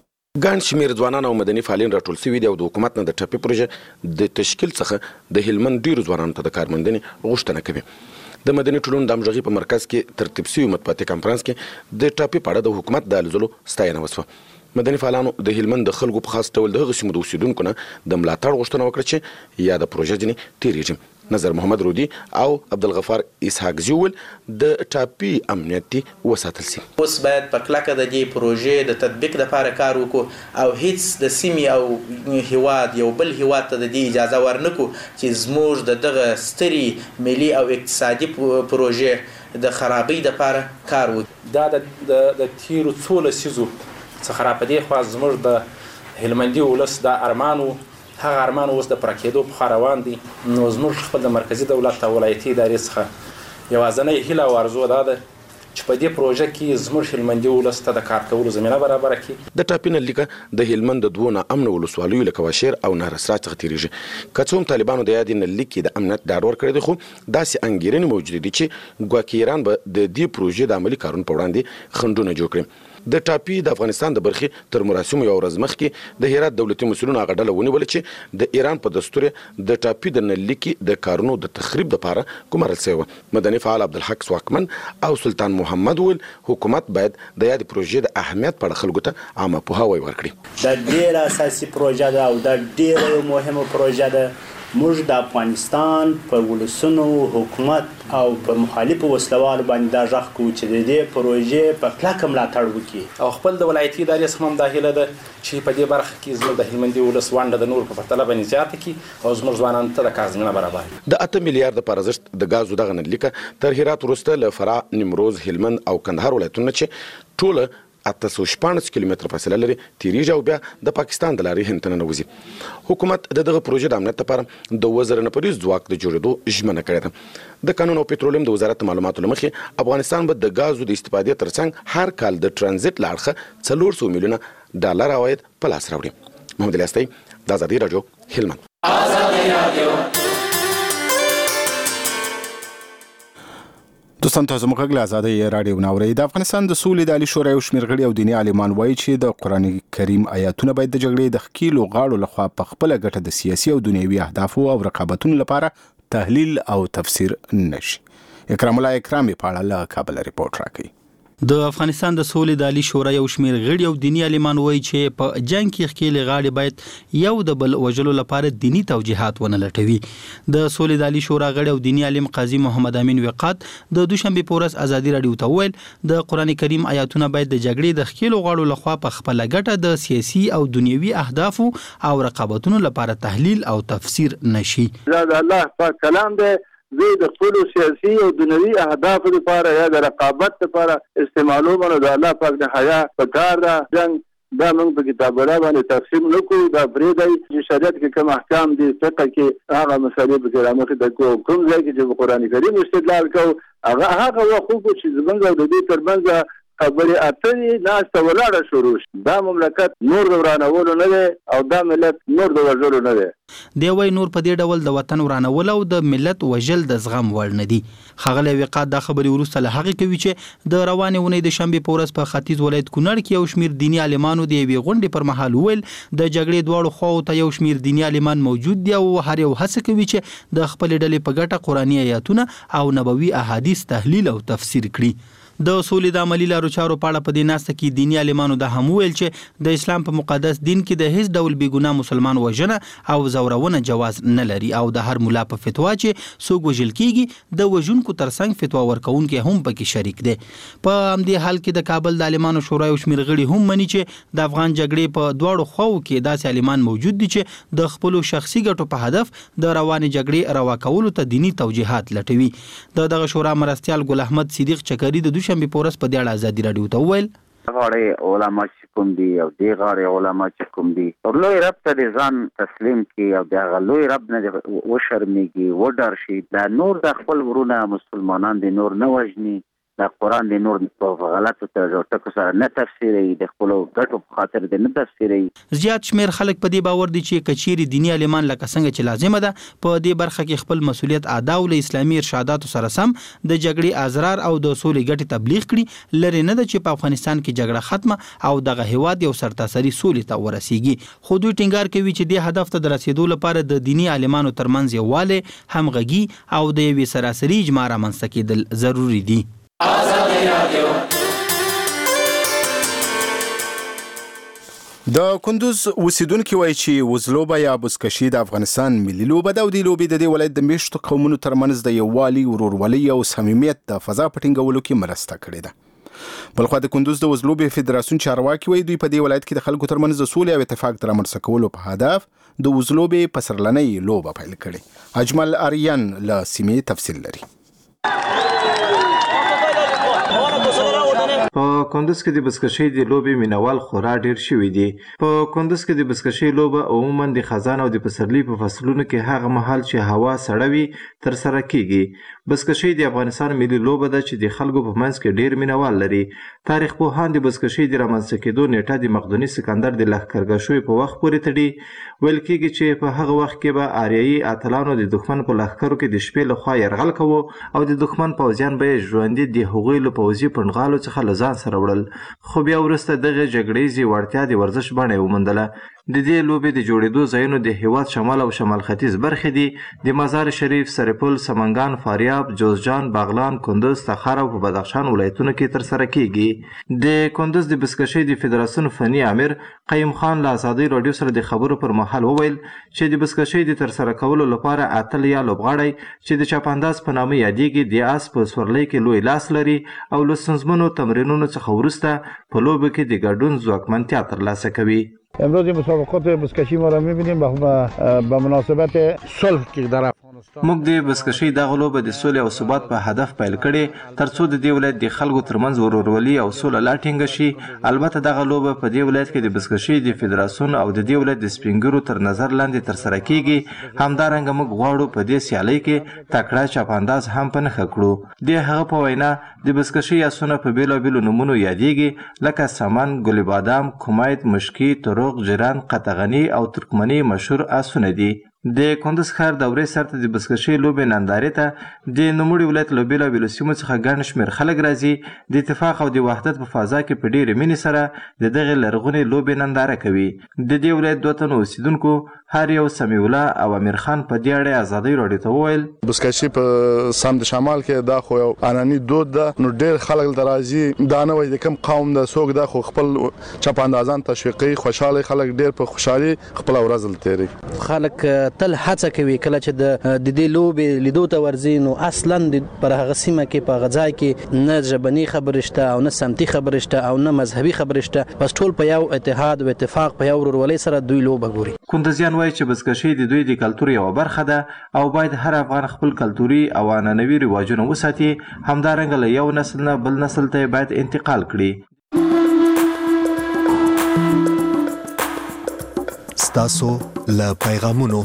[SPEAKER 15] ګڼ شمېر ځوانان او مدني فعالین راټول شوي دي او د حکومت نه د ټاپي پروژې د تشکیل څخه د هلمند ډیرو ځوانانو ته د کارموندنې غوښتنه کوي. د مدني ټولنو د همغږۍ په مرکز کې ترتیب شوي مطبوعاتي کنفرانس کې د ټاپي په اړه د حکومت د هلو ځلو ستاینه وشوه. مدني فعالانو د هلمند د خلکو په خاص ډول د هغو سیمو د اوسیدونکو نه د ملاتړ غوښتنه وکړه چې یا د پروژې ځینې تیریږي. نظر محمد رودي او عبدالغفار اسحاق زیول د ټاپي امنیتي وساتل سي.
[SPEAKER 6] اوس باید په کلکه د دې پروژې د تطبیق لپاره کار وکړو او هیڅ د سیمې او هیواد یو بل هیواد ته د دې اجازه ورنکو چې زموږ د دغه ستري ملي او اقتصادي پروژې د خرابۍ لپاره کار وکړي.
[SPEAKER 16] دا د تیرو څو لسیزو څخه را پدې خو زموږ د هلمندي ولس د ارمانو هغه ارمان اوس د پراکېدو په خوا روان دي. نو زموږ خپل د مرکزي دولت او ولایتي ادارې څخه یوازینۍ هیله او ارزو دا ده چې په دې پروژه کې زموږ هلمندي ولس ته د کار کولو زمینه برابره کړي.
[SPEAKER 15] د ټاپي نه لیکه د هلمند د دوه ناامنو ولسوالیو لکه واشیر او نهرسرا څخه تیریږي. که څه هم طالبانو د یادې نه لیکې د امنیت ډاډ ورکړی دی خو داسې انګېرنې موجودې دي چې ګواکې ایران به د دې پروژې د عملي کارونو په وړاندې خنډونه جوړ کړي. د ټاپي د افغانستان د برخې تر مراسمو یو ورځ مخکې د هرات دولتي مسؤلینو هغه ډله ونیوله چې د ایران په دستور د ټاپي د نلیکې د کارونو د تخریب لپاره ګمارل شوی. مدني فعال عبدالحق سواکمن او سلطان محمد ویل حکومت باید د یادې پروژې د اهمیت په اړه خلکو ته عامه پوهاوی ورکړي.
[SPEAKER 17] دا ډېره اساسي پروژه ده او دا ډېره مهمه پروژه ده. موږ د افغانستان په ولسونو حکومت او په مخالفو وسلوالو باندې دا غږ کوو چې د دې پروژې په کلکه ملاتړ وکړي
[SPEAKER 16] او خپل د ولایتي ادارې څخه هم دا هیله ده چې په دې برخه کې زموږ د هلمندي ولس ونډه د نورو په پرتله باندې زیاته کړي او زموږ ځوانانو ته د کار زمینه برابر کړي.
[SPEAKER 15] د 8 میلیارډ په ارزښت د غازو دغه نلیکه تر هرات وروسته له فراه، نیمروز، هلمند او کندهار ولایتونو چې ټوله 814 کیلومتره فاصله لري تیریږي او بیا د پاکستان د لارې هند ته ننوځي. حکومت د دغه پروژې د امنیت لپاره د وزیر نفریز ځواک د جوړېدو ژمنه کړې ده. د قانون او پټرولیم د وزارت معلوماتو له مخې افغانستان به د غازو د استفادې ترڅنګ هر کال د ترانزیت له اړخه 400 میلیونه ډالر عواید په لاس راوړي. محمد الیاس تای د آزادۍ راډیو هلمند. آزادۍ راډیو
[SPEAKER 1] دوستان تاسو موږ له آزادۍ راډیو ناوړي. د افغانستان د سولې د عالی شورا یو شمېر غړي او دیني عالمان وایي چې د قرآن کریم آیاتونه باید د جګړې د ښکیلو غاړو لخوا په خپله ګټه د سیاسي او دنیوي اهدافو او رقابتونو لپاره تحلیل او تفسیر نشي. اکرام الله اکرامي په اړه له کابل ریپورت راکوي.
[SPEAKER 9] د افغانستان د سولې د عالی شورا یو شمېر غړي او دیني عالمان وایي چې په جنگ کې ښکیلې غاړې باید یو د بل وژلو لپاره دینی توجیهات ونه لټوي. د سولې د عالی شورا غړي او دیني عالم قاضي محمد امین وقات د دوشنبه په ورځ آزادۍ راډیو ته وویل د قرآن کریم آیاتونه باید د جګړې د ښکیلو غاړو لخوا په خپل ګټه د سیاسي او دنیوي اهدافو او رقابتونو لپاره تحلیل او تفسیر نشي.
[SPEAKER 18] دا الله پاک کلام دی زه د خپل سیاسي او دنیوي اهدافو لپاره یا د رقابت لپاره استعمالوم نه د الله پاک د حیا په کار دا جنگ دا موږ په کتابونه باندې تقسیم نکوو. دا پرېږدئ چې شریعت کې کوم احکام دي فقه کې هغه مسایل پکې رامخې ته کوو. کوم ځای کې چې په قرآن کریم استدلال کوو هغه وخت وکړو چې زموږ او د دې ترمنځ خبرې اترې ناسته ولاړه شروع شي. دا مملکت نور د ورانولو نه دی او دا ملت نور د وژلو نه دی.
[SPEAKER 9] دی وایي نور په دې ډول د وطن ورانول او د ملت وژل د زغم وړ نه دي. ښاغلی وقات دا خبرې وروسته له هغې کوي چې د روانې اونۍ د شنبې په ورځ په ختیځ ولایت کونړ کې یو شمېر دیني عالمانو د یوې غونډې پر مهال وویل د جګړې دواړو خواو ته یو شمېر دیني عالمان موجود دي او هر یو هڅه کوي چې د خپلې ډلې په ګټه قرآني آیاتونه او نبوي احادیث تحلیل او تفسیر کړي. د سولې د عملي لارو چارو په اړه په دې ناسته کې دیني عالمانو دا هم وویل چې د اسلام په مقدس دین کې د هیڅ ډول بې ګناه مسلمان وژنه او زورونه جواز نه لري او د هر ملا په فتوا چې څوک وژل کیږي د وژونکو ترڅنګ فتوا ورکوونکي هم پکې شریک دي. په همدې حال کې د کابل د عالمانو شورا یو شمېر غړي هم مني چې د افغان جګړې په دواړو خواو کې داسې عالمان موجود دي چې د خپلو شخصي ګټو په هدف د روانې جګړې روا کولو ته دینی توجیهات لټوي. دغه شورا مرستیال ګل احمد صدیق چکري د دوشنبه په ورځ په دې اړه آزادۍ راډیو ته وویل
[SPEAKER 19] غاړې علما چې کوم دي او دې غاړې علما چې کوم دي لوی رب ته د ځان تسلیم کړي او د هغه لوی رب نه وشرمېږي وډار شي دا نور د خپل ورونه مسلمانان دي نور نه وژني د قرآن د نور په غلطو ټکو سره نه تفسیري، د خپل ګټو په خاطر د نه تفسیري.
[SPEAKER 9] زیات شمیر خلک په دې باور دي چې کچيري دینی عالمان لکه څنګه چې لازمه ده په دې برخه کې خپل مسولیت ادا او له اسلامي ارشاداتو سره سم د جګړې ازرار او د سولې ګټې تبلیغ کړي، لري نه ده چې په افغانستان کې جګړه ختمه او دغه هیواد یو سرتاسري سولې ته ورسیږي. خو دوی ټینګار کوي چې د هدف ته د رسیدو لپاره د دینی عالمانو ترمنځ یووالی، همغږي او د یوې سراسري اجماع رامنځته کېدل ضروري دي.
[SPEAKER 1] د کندوز اوسیدونکو وایي چې وزلوبه یا بزکشي د افغانستان ملي لوبه ده او د لوبې د دې ولایت د میشتو قومونو ترمنځ د یووالي، ورورولۍ او صمیمیت د فضا په ټینګولو کې مرسته کړې ده. بلخوا د کندوز د وزلوبې فدراسیون چارواکي وایي دوی په دې ولایت کې د خلکو ترمنځ د سولې او اتفاق د رامنځته کولو په هدف د وزلوبې پسرلنۍ لوبه پیل کړې. اجمل اریان له سیمې تفصیل لري.
[SPEAKER 20] په کندوز کې د بزکشي د لوبې مینوال خورا ډیر شوي دي. په کندوز کې د بزکشي لوبه عموما د خزان او د پسرلي په فصلونو کې هغه مهال چې هوا سړه وي تر سره کیږي. بزکشي د افغانستان ملي لوبه ده چې د خلکو په منځ کې ډیر مینوال لري. تاریخ پوهان د بزکشي د رامنځته کېدو نیټه د مقدوني سکندر د لښکرګشوي په وخت پورې تړي. ویل کېږي چې په هغه وخت کې به آریایي اتلانو د دښمن په لښکرو کې د شپې لخوا یرغل کوو او د دښمن پوځیان به یې ژوندي د هغوی له پوځي پنډغالو څخه له ځان سره وړل. خو بیا وروسته دغه جګړیزې وړتیا د ورزش بڼه یې وموندله. د دې لوبې د جوړېدو ځایونو د هیواد شمال او شمال ختیځ برخې دي. د مزار شریف، سرپل، سمنګان، فاریاب، جوزجان، باغلان، کندوز، تخار او په بدخشان ولایتونو کې ترسره کیږي. د کندوز د بزکشي د فدراسیون فني امیر قیم خان له ازادۍ راډیو سره د خبرو پر مهال وویل چې د بزکشي د ترسره کولو لپاره اتل یا لوبغاړی چې د چاپانداز په نامه یادېږي د آس په سورلۍ کې لوی لاس لري او له ستونزمنو تمرینونو څخه وروسته په لوبه کې د ګډون ځواکمنتیا ترلاسه کوي.
[SPEAKER 21] امروز مسابقات بزکشی ما را می‌بینیم به مناسبت صلح که در افغانستان.
[SPEAKER 20] موږ د بزکشي دغه لوبه د سولې او ثبات په هدف پیل کړې ترڅو د دې ولایت د خلکو ترمنځ ورورولي او سوله لا ټینګه شي. البته دغه لوبه په دې ولایت کې د بزکشي د فدراسیون او د دې ولایت د سپینګرو تر نظر لاندې ترسره کیږي. همدارنګه موږ غواړو په دې سیالۍ کې تکړه چاپانداز هم په نښه کړو. د هغه په وینا د بزکشي اسونه په بیلابیلو نومونو یادېږي لکه سمن، ګل بادام، کومید، مشکي، تروق، جران، قطغني او ترکمني مشهور اسونه دي. د کندوز ښار دورې سرته د بزکشي لوبې نندارې ته د نوموړي ولایت له بیلابیلو سیمو څخه ګڼ شمېر خلک راځي. د اتفاق او د وحدت په فضا کې په ډېرې مینې سره د دغې لرغونې لوبې ننداره کوي. د دې ولایت دوه تنو اوسیدونکو هر یو سمیع الله او امیر خان په دې اړه ازادۍ راډیو ته وویل
[SPEAKER 22] بزکشي په سمت شمال کې دا خو یو عنعني دود ده، نو ډېر خلک دلته راځي. دا نه وایي د کوم قوم د څوک ده، خو خپل چاپاندازان تشویقوي. خوشحاله خلک ډېر په خوشحالي خپله ورځ تېروي.
[SPEAKER 23] خلک تل هڅه کوي کله چې د دې لوبې لیدو ته ورځي نو اصلا پر هغه سیمه کې په غځای کې نه ژبني خبرې شته او نه سمتي خبرې شته او نه مذهبي خبرې شته، بس ټول په یو اتحاد او اتفاق په یو ورورولۍ سره دوی لوبه ګوري.
[SPEAKER 20] کندوزیان وایي چې بزکشي د دوی د کلتور یوه برخه ده او باید هر افغان خپل کلتوري او عنعنوي رواجونه وساتي. همدارنګه له یو نسل نه بل نسل ته باید انتقال کړي.
[SPEAKER 24] ستاسو له پیغامونو.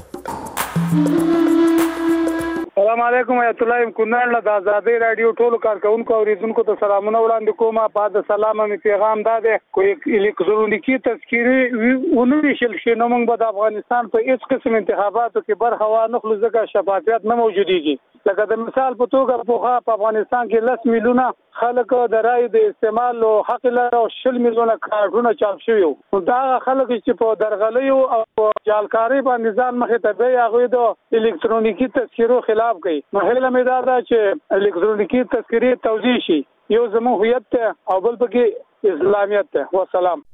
[SPEAKER 25] السلام علیکم ایت الله کونړ له د ازادۍ راډیو ټولو کارکونکو او اوریدونکو ته سلامونه وړاندې کوم. بعد سلام می پیغام دا دی کوی الکترونیکی تذکيري ونوي شل شي نو موږ د افغانستان په هیڅ قسم انتخاباتو کې برخه وانخلو ځکه شفافیت نه موجوديږي. لکه د مثال په توګه په افغانستان کې 10 میلیونه خلک د رای د استعمال حق لري او 10 میلیونه کارتونه چاپ شوی وو. دا خلک چې په درغلیو او جالکاری باندې ځان مخې ته دی هغه د الکترونیکی تذکيرو خلاف کوي. نو هله مې دا چې الکترونیکی تذکيري توضیح شي. یو زموږ هویت ته او بل پکې اسلامیت ته. والسلام.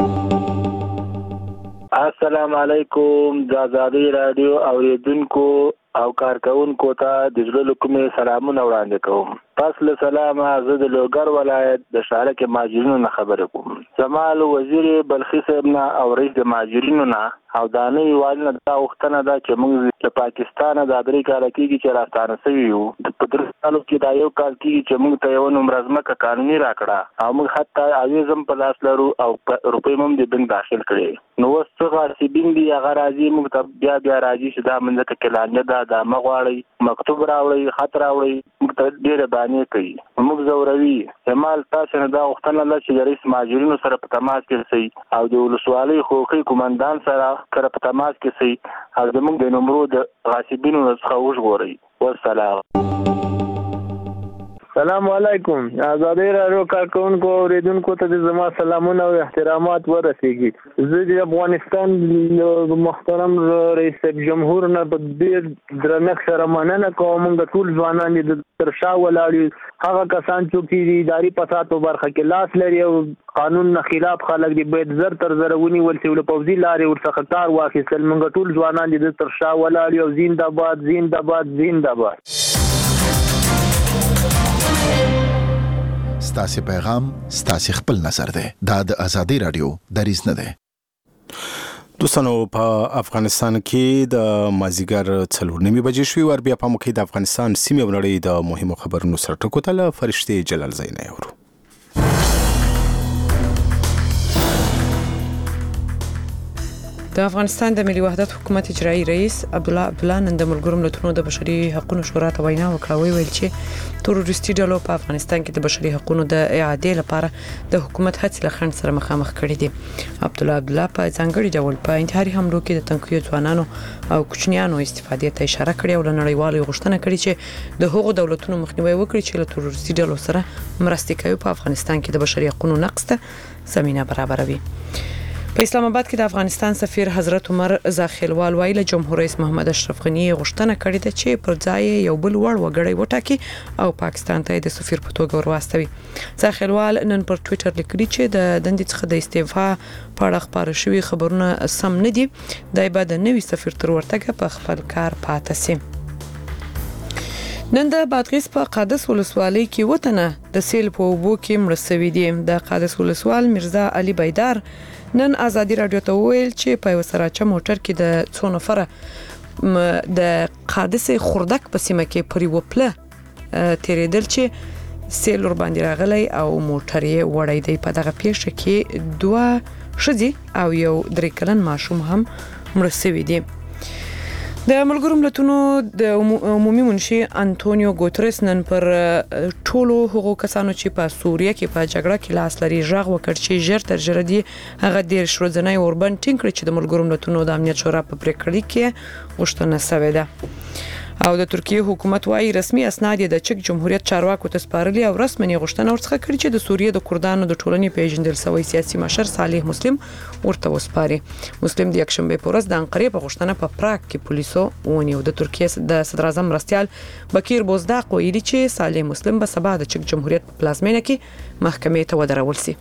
[SPEAKER 26] السلام علیکم د ازادۍ راډیو اوریدونکو او کارکونکو ته د زړه له کومې سلامونه وړاندې کوم. پس له سلامه زه د لوګر ولایت د شارک مهاجرینو نه خبرې کوم. زمال وزیر بلخي صاحب نه او رئیس د مهاجرینو نه او د نوي والي نه دا وختنه ده چې موږ له پاکستان د 3 کال کېږي چې راستانه شوي یو. په 3 کالو کې دا یو کال کېږي چې موږ ته یو نومره ځمکه قانوني راکړه او موږ حتی اویزم په لاس لرو او روپۍ هم د بنک داخل کړي. نو اوس څه غاصبین دي هغه راځي موږ ته بیا راځي چې دا منځ ته کلانه ده دا مغواړي مکتوب راوړي خط راوړي موږ ته ډېره بیانې کوي موږ زوروي جمال تاسو نه دا وختونه الله چې د رئیس ماجرینو سره په تماس کې سي او د ولسوالۍ حقوقي کمانډان سره کړه په تماس کې سي او زموږ د نمبر د غاصبینو څخه وژغوري والسلام.
[SPEAKER 2] السلام علیکم. آزادی رادیو کارکونکو اوریدونکو ته زما سلامونه او احترامات ورسیږي. زه د افغانستان محترم رئیس جمهور نه په ډیر درنښت سره مننه کوم. موږ ټول ځوانان د تر شا ولاړ هغه کسان چې د اداري فساد په برخه کې لاس لري او قانون نه خلاف خلک دي باید زر تر زر ونیول شي او پوځي لارې ورڅخه کار واخیستل. موږ ټول ځوانان د تر شا ولاړ او زنده‌باد زنده‌باد زنده‌باد.
[SPEAKER 10] ستاسو پیغام ستاسو خپل نظر دی. دا د ازادي رادیو دریځ نه دی.
[SPEAKER 1] دوستانو په افغانستان کې د مازیګر 4:30 بجې شوې ور بیا په موقع د افغانستان سیمې او نړۍ د مهمو خبرونو سره ټکو ته فرشتي جلال زینې ورو.
[SPEAKER 3] د افغانستان د ملي وحدت حکومت اجرایی رئیس عبدالله نن د ملګرو ملتونو د بشري حقوقو شورا ته وینا وکړه. ویل چې تروریستي ډلو په افغانستان کې د بشري حقوقو د اعادې لپاره د حکومت هڅې له خنډ سره مخامخ کړي دي. عبدالله په ځانګړي ډول په انتحاري حملو کې د تنکیو ځوانانو او کوچنیانو استفادې ته اشاره کړې او له نړیوالو غوښتنه کړې چې د هغو دولتونو مخنیوي وکړي چې له تروریستي ډلو سره مرستې کوي په افغانستان کې د بشري حقوقو نقض ته زمينه برابروي. په اسلام آباد کې د افغانستان سفیر حضرت عمر زاخیلوال ویل جمهور رئیس محمد اشرف غنی غوښتنه کړې ده چې پر ځای یو بل وړ وګړی وټاکي او پاکستان ته د سفیر په توګه ورواستوي. زاخیلوال نن پر ټوئیټر لیکلي چې د دندې څخه د استعفا په اړه خبرونه شوي خبرونه سم نه دي. دای به د نوي سفیر تر ورتګه په خپل کار پاتې سي. نن د بادغیس په قادس ولسوالۍ کې وطنه د سیل په اوبو کې مړ شوی دي. د قادس ولسوال مرزا علي بیدار نن ازادي رادیو ته ویل چې په وسراچه موټر کې د څو نفره د قادس خردک په سیمه کې پرې وپله تیرېدل چې سیل ور باندې راغلی او موټر یې وړی دی. په دغه پیښه کې 2 ښځې او یو 3 کلن ماشوم هم مړ شوي دي. د ملګرو ملتونو د عمومي منشي انټونیو ګوتریس نن پر ټولو هغو کسانو چې په سوریه کې په جګړه کې لاس لري ژغ وکړ چې ژر تر ژره دي هغه ډیر شروځنۍ اوربند ټینګ کړي چې د ملګرو ملتونو د امنیت شورا په پریکړه کې غوښتنه شوې ده. او د ترکیه حکومت وايي رسمي اسناد د چک جمهوریت چارواکو ته سپارلي او رسمي غوښتنه ورڅخه کړې چې د سوریه د کردانو د ټولنې پیژندل شوی سیاسي مشر صالح مسلم ورته وسپاري. مسلم د یکشنبه په ورځ د انقرې په غوښتنه په پراګ کې پولیسو ونیو. د ترکیه د صدر اعظم مرستیال بکیر بوزداق ویلي چې صالح مسلم به سبا د چک جمهوریت په پلازمینه کې محکمې ته ودرول شي.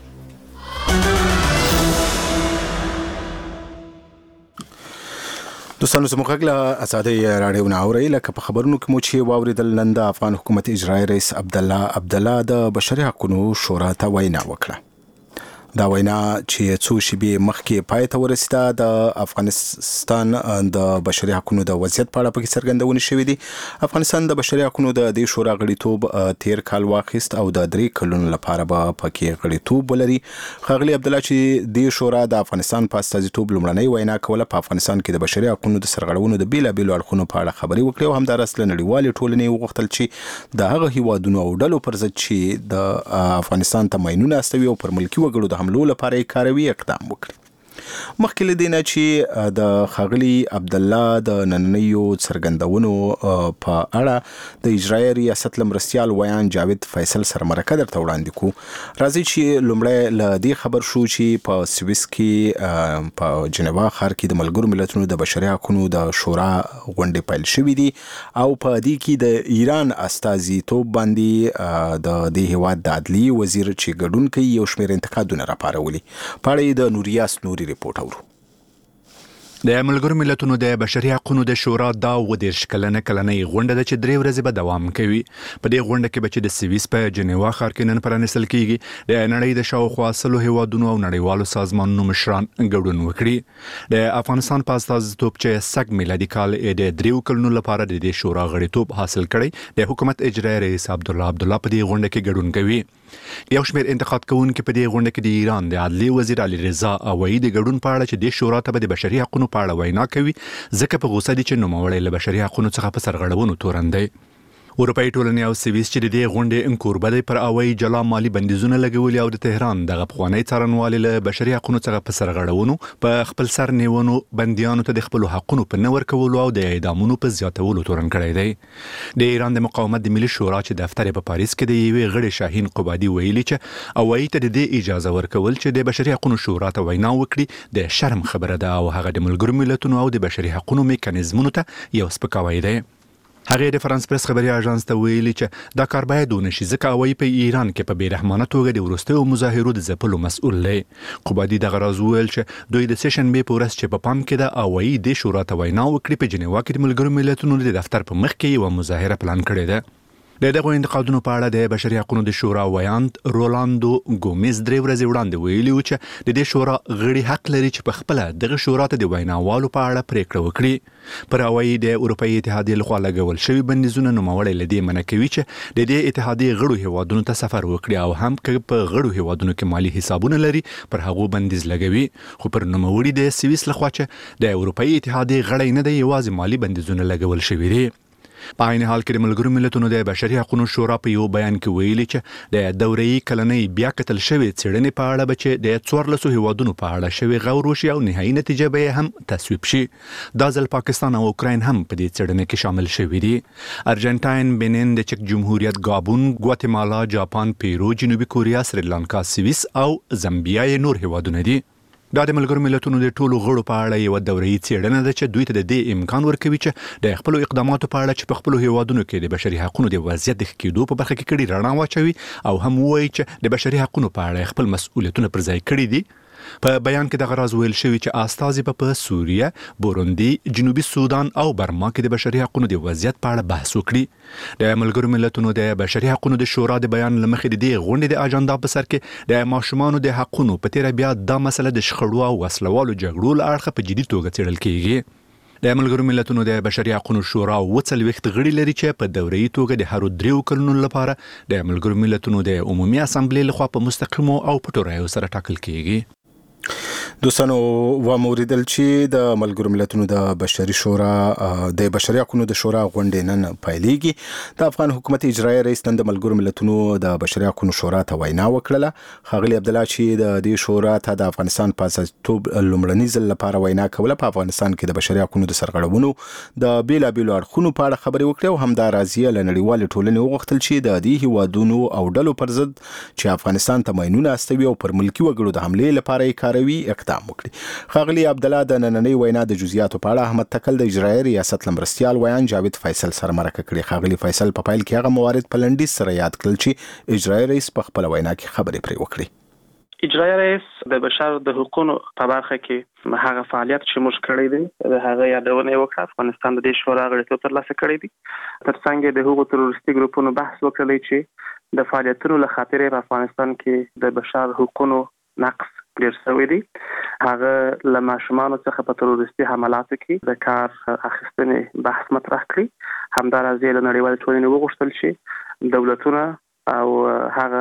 [SPEAKER 1] دوستانو زموږ غږ ازادي رادیو نه اوري لکه په خبرونو کې مو چې واوریدل نن د افغان حکومت اجرایی رئیس عبدالله د بشري حقوقو شورا ته وینا وکړه. دا وینا چې څو شیبې مخکې پای ته ورسېده د افغانستان د بشري حقوقو د وضعیت په اړه پکې څرګندونه شوې دي. افغانستان د بشري حقوقو د دې شورا غړیتوب 13 کال واخیست او د 3 کلونو لپاره به پکې غړیتوب ولري. ښاغلي عبدالله چې د شورا د افغانستان په استازیتوب لومړنۍ وینا کوله په افغانستان کې د بشري حقوقو د سرغړونو د بیلابېلو اړخونو په اړه خبرې وکړې او همدارس له نړیوالې ټولنې وغوښتل چې د هغه هیوادونو او ډلو پر ضد چې د افغانستان ته ماینونه استوي او پر ملکي وګړو د حملو لپاره کاروي اقدام وکړي. مخکې له دې نه چې د ښاغلي عبدالله د نننیو څرګندونو په اړه د اجرایي ریاست لمرستیال ویان جاوید فیصل سره مرکه درته وړاندې کوو. راځي چې لومړی له دې خبر شو چې په سویس کې په جنیوا ښار کې د ملګرو ملتونو د بشري حقوقو د شورا غونډې پیل شوې دي او په دې کې د ایران استازیتوب باندې د دې هیواد د عدلیې وزیر چې ګډون کوي یو شمېر انتقادونه راپارولي. په اړه یې د نوریاس نوري ریپورت اورو.
[SPEAKER 4] د ملګرو ملتونو د بشري حقوقو د شورا دا 30 کلنۍ غونډه ده چې 3 ورځې به دوام کوي. په دې غونډه کې به چې د سویس په جنیوا ښار کې نن پرانیستل کیږي د نړۍ د شاوخوا 100 هیوادونو او نړیوالو سازمانونو مشران ګډون وکړي. د افغانستان په استازیتوب چې سږ میلادي کال د 3 کلونو لپاره د دې شورا غړیتوب حاصل کړي د حکومت اجرایی رئیس عبدالله په دې غونډه کې ګډون کوي. یو شمېر انتقاد کوونکي په دې غونډه کې د ایران د عدلیې وزیر علي رضا اوایي د ګډون په اړه چې د شورا ته د بشري حقوقو په اړه وینا کوي ځکه په غوسه دي چې نوموړی له بشري حقوقو څخه په سرغړونو تورن دی. اروپאי ټولنې او سویس چې د دې غونډې کوربه دی پر اوایي جلا مالی بندیزونه لګولي او د تهران دغه پخوانی څارنوالي له بشري حقوقو څخه په سرغړونو په خپل سر نیونو بنديانو ته د خپل حقوقو په نور کولو او د اعدامونو په زیاتولو تورن کړی دی. د ایران د مقاومت د ملي شورا چې دفتر په پاریس کې د یوې غړي شاهین قبادي ویلي چې اوایي ته د دې اجازه ورکول چې د بشري حقوقو شورا ته وینا وکړي د شرم خبره ده او هغه د ملګرو ملتونو او د بشري حقوقو میکانیزمونو ته یو سپکاوی دی. هغه د فرانس پریس خبري اژانس ته ویلي چې دا کار باید ونشي ځکه اوایي په ایران کې په بیرحمانه توګه د وروستیو مظاهرو د ځپلو مسؤل دی. قبادي دغه راز ویل چې دوی د سیشنبې په ورځ چې په پام کې د اوایي د شورا ته وینا وکړي په جنیوا کې د ملګرو ملتونو د دفتر په مخ کې یو مظاهره پلان کړې ده. د دغه انتقادونو په اړه د بشري حقوقو د شورا ویاند رولاندو ګومز درې ورځې وړاندې ویلي و چې د دې شورا غړي حق لري چې په خپل دغه شورا ته د ویناوالو په اړه پریکړه وکړي. پر اوایي د اروپאי اتحادیې لخوا لګول شوی بندیزونه نوموړی لدی منع کوي چې د دې اتحادیې غړو هیوادونو ته سفر وکړي او هم که په غړو هیوادونو کې مالی حسابونه لري پر هغه بندیز لګوي. خو پر نوموړي د سویس لخوا چې د اروپאי اتحادیې غړی نه دی یوازې مالی بندیزونه لګول شوی دي. په عین حال کې د ملګرو ملتونو د بشري حقوقو شورا په یو بیان کې ویلي چې د دورې کلنۍ بیا کتل شوی څېړنې په اړه به چې د 14 هیوادونو په اړه شوی غور وشي او نهایي نتیجه به هم تصویب شي. دا ځل پاکستان او اوکراین هم په دې څېړنې کې شامل شوي دي. ارجنټاین، بنین، د چک جمهوریت، گابون، ګواتیمالا، جاپان، پیرو، جنوبي کوریا، سریلانکا، سویس او زامبیا نور هیوادونه دي. دا د ملګرو ملتونو د ټولو غړو په اړه یو دورې څېړنه ده چې دوی ته د دې امکان ورکوي چې د خپل اقداماتو په اړه چې په خپل هیوادونو کې د بشري حقوقو د وضعیت د ښه کېدو په برخه کې کړي رڼا واچوي او هم وایي چې د بشري حقوقو په اړه خپل مسؤلیتونه پر ځای کړي دي. په بیان کې دغه راز ویل شوی چې استازي په سوریه، بوروندي، جنوبي سودان او برما کې د بشري حقوقو د وضعیت په اړه بحث وکړي. د ملګرو ملتونو د بشري حقوقو د شورا د بیان لمخې د دې غونډې د اجنډا په سر کې د ماشومانو د حقوقو په تیر بیا د مسله د شخړو او وسلوالو جګړو له اړخه په جدي توګه څېړل کیږي. د ملګرو ملتونو د بشري حقوقو شورا 40 غړي لري چې په دوري توګه د هر 3 کلونو لپاره د ملګرو ملتونو د عمومي اسامبلې لخوا په مستقیمو او پټو رایو سره ټاکل کیږي.
[SPEAKER 1] دوستانو و موریدل چې د ملګرو ملتونو د بشري شورا د بشري حقوقو د شورا غونډې نن پیلېږي. د افغان حکومت اجرایي رئیس نن د ملګرو ملتونو د بشري حقوقو شورا ته وینا وکړه. خاغلی عبدالله چې د دې شورا ته د افغانستان په اساسیتوب لومړني ځل لپاره وینا کوله په افغانستان کې د بشري حقوقو د سرغړونو د بیلابیلو اړخونو په اړه خبرې وکړې او هم د راضیه لنړیوال ټولنې وغوښتل چې د دې هیوادونو او ډلو پر ضد چې افغانستان ته ماینونه استوي او پر ملکی وګړو د حمله لپاره یې کاروي اقدام وکړي. خاغلی عبدالله د نننۍ وینا د جزئیاتو په اړه احمد تکل د اجرایي ریاست لمرستیال ویان جاوید فیصل سره مرکه کړې. خاغلی فیصل په پایل کې هغه موارد په لنډیز سره یاد کړل چې اجرایي رئیس په خپل وینا کې خبرې پرې وکړي.
[SPEAKER 5] اجرایي رئیس د بشر د حقوقو په برخه کې هغه فعالیت چې موږ کړی دی د هغه یادونه وکړه. افغانستان د دې شورا غړیتوب ترلاسه کړی دی. ترڅنګ د هغو تروریستي ګروپونو بحث وکړی چې د فعالیتونو له خاطرې په افغانستان کې د بشر حقوقو نقص ډیر شوی دی. هغه له ماشومانو څخه په تروریستي حملاتو کې د کار اخیستنې بحث مطرح کړی. همداراز له نړیوال ټولنې وغوښتل شي دولتونه او هغه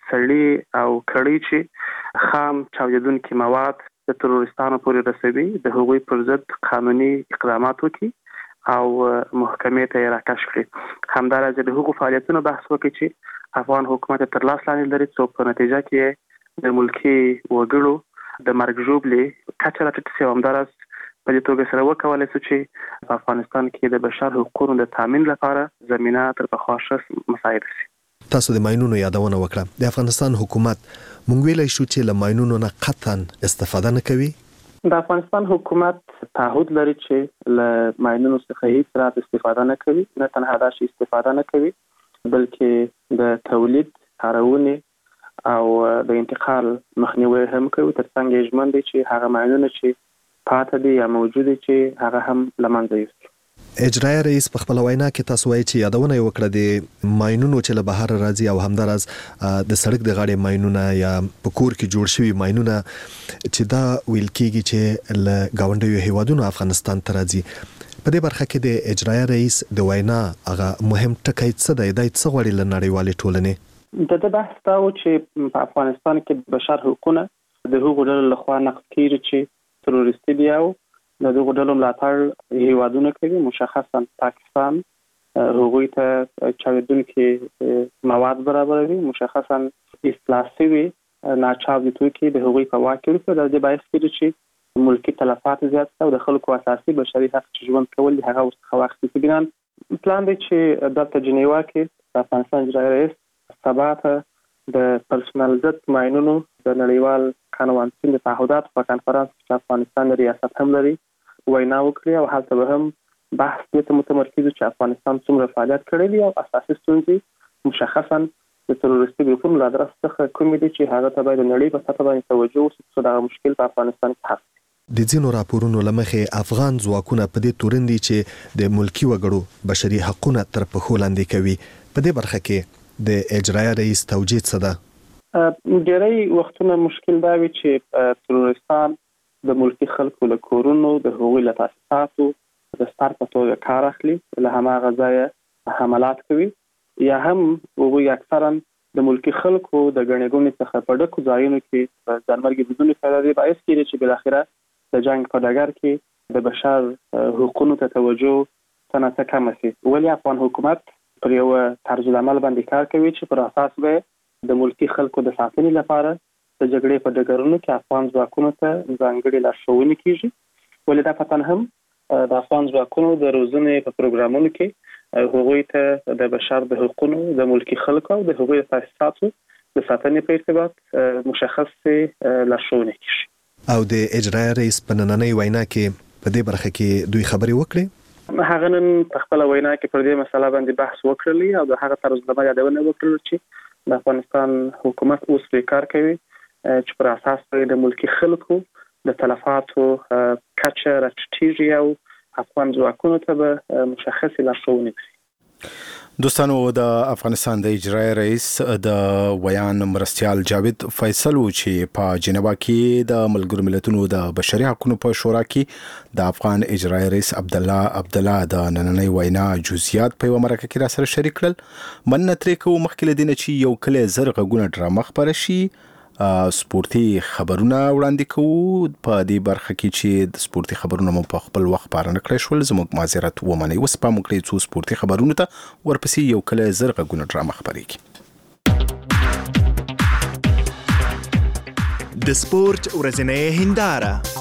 [SPEAKER 5] سړي او کړي چې خام چاودیدونکي مواد د تروریستانو پورې رسوي د هغوی پر ضد قانوني اقدامات وکړي او محکمې ته راکش کړي. همداراز د هغو فعالیتونو بحث وکړي چې افغان حکومت تر لاس لاندې لري څو په نتیجه کې د ملکی وګړو د مرګ ژوبلې کچه راټیټه شي. همداراز په دې توګه سره وکولای شو چې په افغانستان کې د بشر حقوقو د تامین لپاره زمينه تر پخوا ښه مساعد شي.
[SPEAKER 24] تاسو د ماینونو یادونه وکړه. د افغانستان حکومت مونږ ویلای شو چې له ماینونو نه قطعا استفاده نه کوي.
[SPEAKER 5] د افغانستان حکومت تعهد لري چې له ماینونو څخه هیڅ رات استفاده نه کوي. نه تنها دا شي استفاده نه کوي بلکې د تولید، کارونې او د انتقال مخنیوي هم کوي. ترڅنګ یې ژمن دي چې هغه ماینونه چې پاتې دي یا موجود دي چې هغه هم له منځه یوسي.
[SPEAKER 24] اجرایي رئیس په خپل وینا کې تاسو وایي چې یادونه وکړه د ماینونو چې له بهر راځي او همداراز د سړک د غاړې ماینونه یا په کور کې جوړ شوي ماینونه چې دا ویل کېږي چې له گاونډیو هیوادونو افغانستان ته راځي. په دې برخه کې د اجرایي رئیس د وینا هغه مهم ټکی څه دی؟ دا څه غواړي له نړیوالې ټولنې؟
[SPEAKER 5] د بحث دا و چې په افغانستان کې بشر حقوقونه د هغو ډلو لخوا نقض کیږي چې تروریستي دي او د هغو ډلو ملاتړ هیوادونه کوي، مشخصا پاکستان، هغوی ته چاودونکي مواد برابروي، مشخصا اصلاح شوي ناچاودي توکي د هغوی په واک کې وي. د دې باعث کېږي چې ملکي تلفات زیات شي او د خلکو اساسي بشري حق چې ژوند کول دي هغه ورڅخه واخیستل شي. بنان پلان دی چې دلته جنیوا کې د افغانستان اجرایي رئیس سبا ته د پرسونالزت ماینونو د نړیوال قانونسازۍ د تعهداتو په کانفرنس کې افغانستان ریاست هم لري وینا وکړي او هلته به هم بحث دې ته متمرکز چې افغانستان څومره فعالیت کړی دی او اساسي ستونزې مشخصا د تروریستي ګروپونو له ادرس څخه کومې دي چې هغه ته باید د نړۍ په سطح باندې توجه وشي چې دا مشکل په افغانستان کې حل شي.
[SPEAKER 24] د ځینو راپورونو لمخې افغان ځواکونه په دې تورن دي چې د ملکی وګړو بشري حقوقونه تر پښو لاندې کوي. په دې برخه کې د اجرایي رئیس توجیه څه ده؟
[SPEAKER 5] ډېری وختونه مشکل دا وي چې تروریستان د ملکی خلکو له کورونو د هغوی له تاسیساتو د ستار په توګه کار اخلي، له هماغه ځایه حملات کوي، یا هم هغوی اکثرا د ملکی خلکو د ګڼې ګوڼې څخه په ډکو ځایونو کې ځانمرګي بریدونه کوي. باعث کېږي چې بالاخره د جنګ په ډګر کې د بشر حقوقو ته توجه څه نه څه کمه شي. ولې افغان حکومت پر یو طرز العمل باندې کار کوي چې پر اساس به د ملکی خلکو د ساتنې لپاره د جګړې په ډګرونو کې افغان ځواکونو ته ځانګړې لارښوونې کیږي. ولې دا پتن هم د افغان ځواکونو د روزنې په پروګرامونو کې هغوی ته د بشر د حقوقو د ملکی خلکو او د هغوی د تاسیساتو د ساتنې په ارتباط مشخص لارښوونې کیږي.
[SPEAKER 24] او د اجرایي رئیس په نننۍ وینا کې په دې برخه کې دوی خبرې وکړې؟
[SPEAKER 5] هغه نن په خپل وینا کې پر دې مسله باندې بحث وکړلی او د هغه طرز د یادونه وکړل چې د افغانستان حکومت اوس په کار کوي چې پر اساس د ملکی خلکو د تلفاتو کچه راټیټیږي او افغان ځواکونو ته به مشخص لارښوونې کړي.
[SPEAKER 1] دوستانو، د افغانستان د اجرایي رئیس د ویان مرستیال جاوید فیصل چې په جنیوا کې د ملګرو ملتونو د بشري حقوقو په شورا کې د افغان اجرایي رئیس عبدالله د نننۍ وینا جزئیات په یو مرکه کې را سره شریک کړل. مننه ترې کوو مخکې له دې نه چې یو کله زر غږونه ډرامه خپره شي سپورتي خبرونه وړاندې کوو. په دې برخه کې چې د سپورتي خبرونه مو په خپل وخت پاره نه کړی شول، زموږ معذرت ومنئ. اوس په موږ کې څو سپورتي خبرونه ته ورپسې یو کله زر غږونه ډرامه خبرېږي.
[SPEAKER 7] د سپورت ورځنۍ هنداره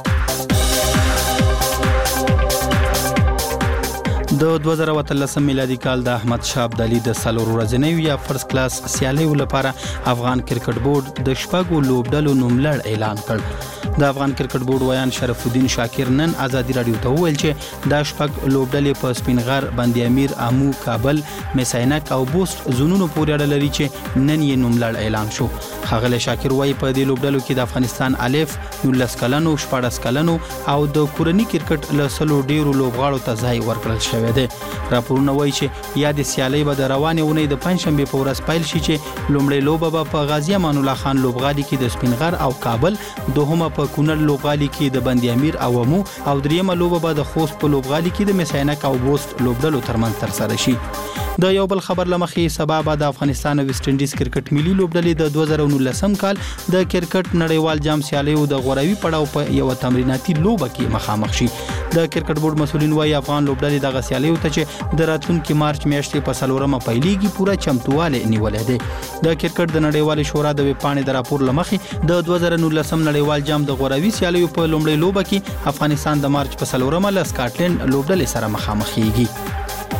[SPEAKER 9] د 2013 میلادي کال د احمد شاه ابدالي د څلور ورځنیو یا فرست کلاس سیالیو لپاره افغان کرکټ بورډ د شپږو لوبډلو نوملړ اعلان کړ. د افغان کرکټ بورډ ویان شرف الدین شاکر نن ازادي رادیو ته وویل چې دا شپږ لوبډلې په سپینغر، بندي امیر، امو، کابل، میساینک او بوست زونونو پورې اړه لري چې نن یې نوملړ اعلان شو. ښاغلی شاکر وايي په دې لوبډلو کې د افغانستان الف 19 کلنو، 14 کلنو او د کورني کرکټ له سلو ډیرو لوبغاړو ته ځای ورکړل شوی دی. راپورونه وایي چې یا د سیالۍ به د روانې اونۍ د پنځشنبې په ورځ پیل شي چې لومړی لوبه به په غازی امان الله خان لوبغالي کې د سپینغر او کابل، دوهمه په کونړ لوبغالي کې د بندي امیر او امو او دریمه لوبه به د خوست په لوبغالي کې د میساینک او بوست لوبډلو ترمنځ ترسره شي. د یو بل خبر لمخې سبا به د افغانستان او ویسټ انډیز کرکټ ملي لوبډلې د 2019 کال د کرکټ نړیوال جام سیالیو د غوراوي پړاو په یو تمریناتي لوبه کې مخامخ شي. د کرکټ بورډ مسولین وايي افغان لوبډلې د غسیالیو ته چې د راتلونکي مارچ میاشتې په سلورمه پیلېږي پوره چمتواله نیولې ده. د کرکټ د نړیوال شورا د ویب پاڼې د راپور لمخې د 2019 نړیوال جام د غوراوي سیالیو په لومړۍ لوبه کې افغانستان د مارچ په سلورمه له سکاټلند لوبډلې سره مخامخ کیږي.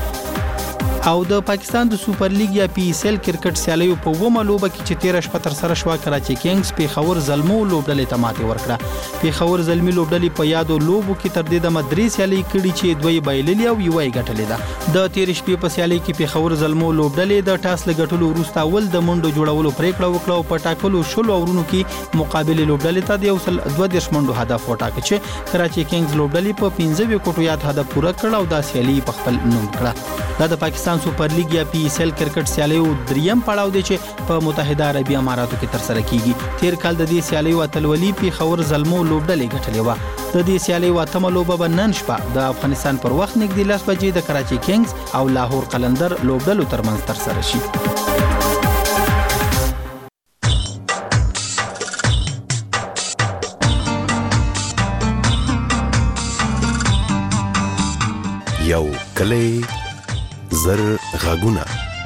[SPEAKER 9] او د پاکستان د سوپر لیګ یا پی ایس ال کرکټ سیالیو په ومه لوبه کې چې 13 شپه تر سره شو کراچي کینګز پیښور زلمو لوبډلې ته ماتې ورکړه. پیښور زلمی لوبډلې په یادو لوبو کې تر دې د مدري سیالي کړي چې دوی بایللې او یوې ګټلې ده. د 13 شپې په سیالي کې پیښور زلمو لوبډلې د ټاس لګټلو وروسته اول د منډو جوړولو پریکړه وکړه او په ټاکلو شلو اورونو کې مقابله لوبډلې ته د یو سل 2 منډو هدف وټاکه چې کراچي کینګز لوبډلې په 15 وکټو یاد هدف پوره کړ او د سیالي په خپل نوم کړه. دا د پاکستان سوپر لیګ یا پی ایس ال کرکټ سیالیو دریم پړاو دی چې په متحده عربی اماراتو کې تر سره کیږي. تیر کال د دې سیالیو اتلولي پیښور زلمو لوبډلې ګټلې و. د دې سیالیو اتمه لوبه به نن شپه د افغانستان پر وخت نږدې 10 بجې د کراچي کینګز او لاهور قلندر لوبډلو ترمنځ تر سره شي.
[SPEAKER 8] یو کلی
[SPEAKER 6] زر غږونه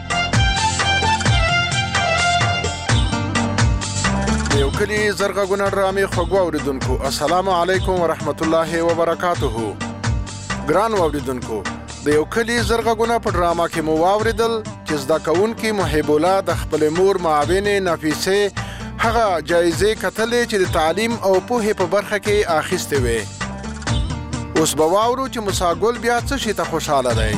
[SPEAKER 8] یو کلی زرغونه ډرامې خوږو اوریدونکو السلام علیکم ورحمت الله وبرکاتہ ګران اوریدونکو د یو کلی زرغونه په ډراما کې مو واوریدل چې زده کوونکي محب الله د خپل مور معاون نفیسه هغه جایزې کتلې چې د تعلیم او پوهې په برخه کې اخیستې وې اوس به واورو چې مساګل بیا څه شي ته خوشاله دی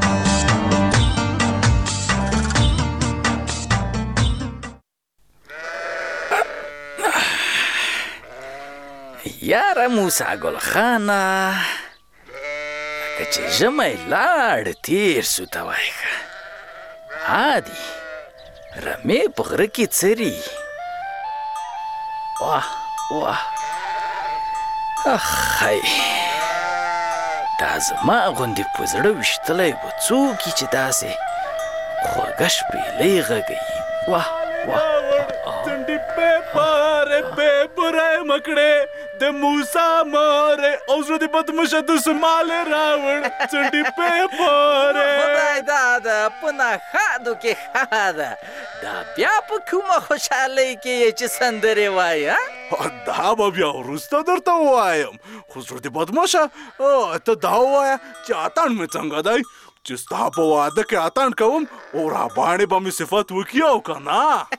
[SPEAKER 11] یاره موسی ګل خانه که چې ژمی لاړ تیر سو ته وایښه عادي رمې په غره کې څري واه واه اخی دا زما غوندې په زړه ویشتلی به څوک یي چې داسې خوږه شپېلۍ غږوي واه واه
[SPEAKER 12] څنډې پې پارې پې پوری مکړې د موسی مارې او زړه د بدمشه د سمالې راوړ څنډې پې پارې
[SPEAKER 11] خدای داده په نښادو کې ښه ده دا بیا په کومه خوشحالۍ کې یې چې سندرې وایي
[SPEAKER 12] دا به بیا وروسته درته ووایم خو زړه د بدمشه ته دا ووایه چې اتڼ مې څنګه دی چې ستا په واده کې اتڼ کوم او راباندې به مې صفت وکړي او که نه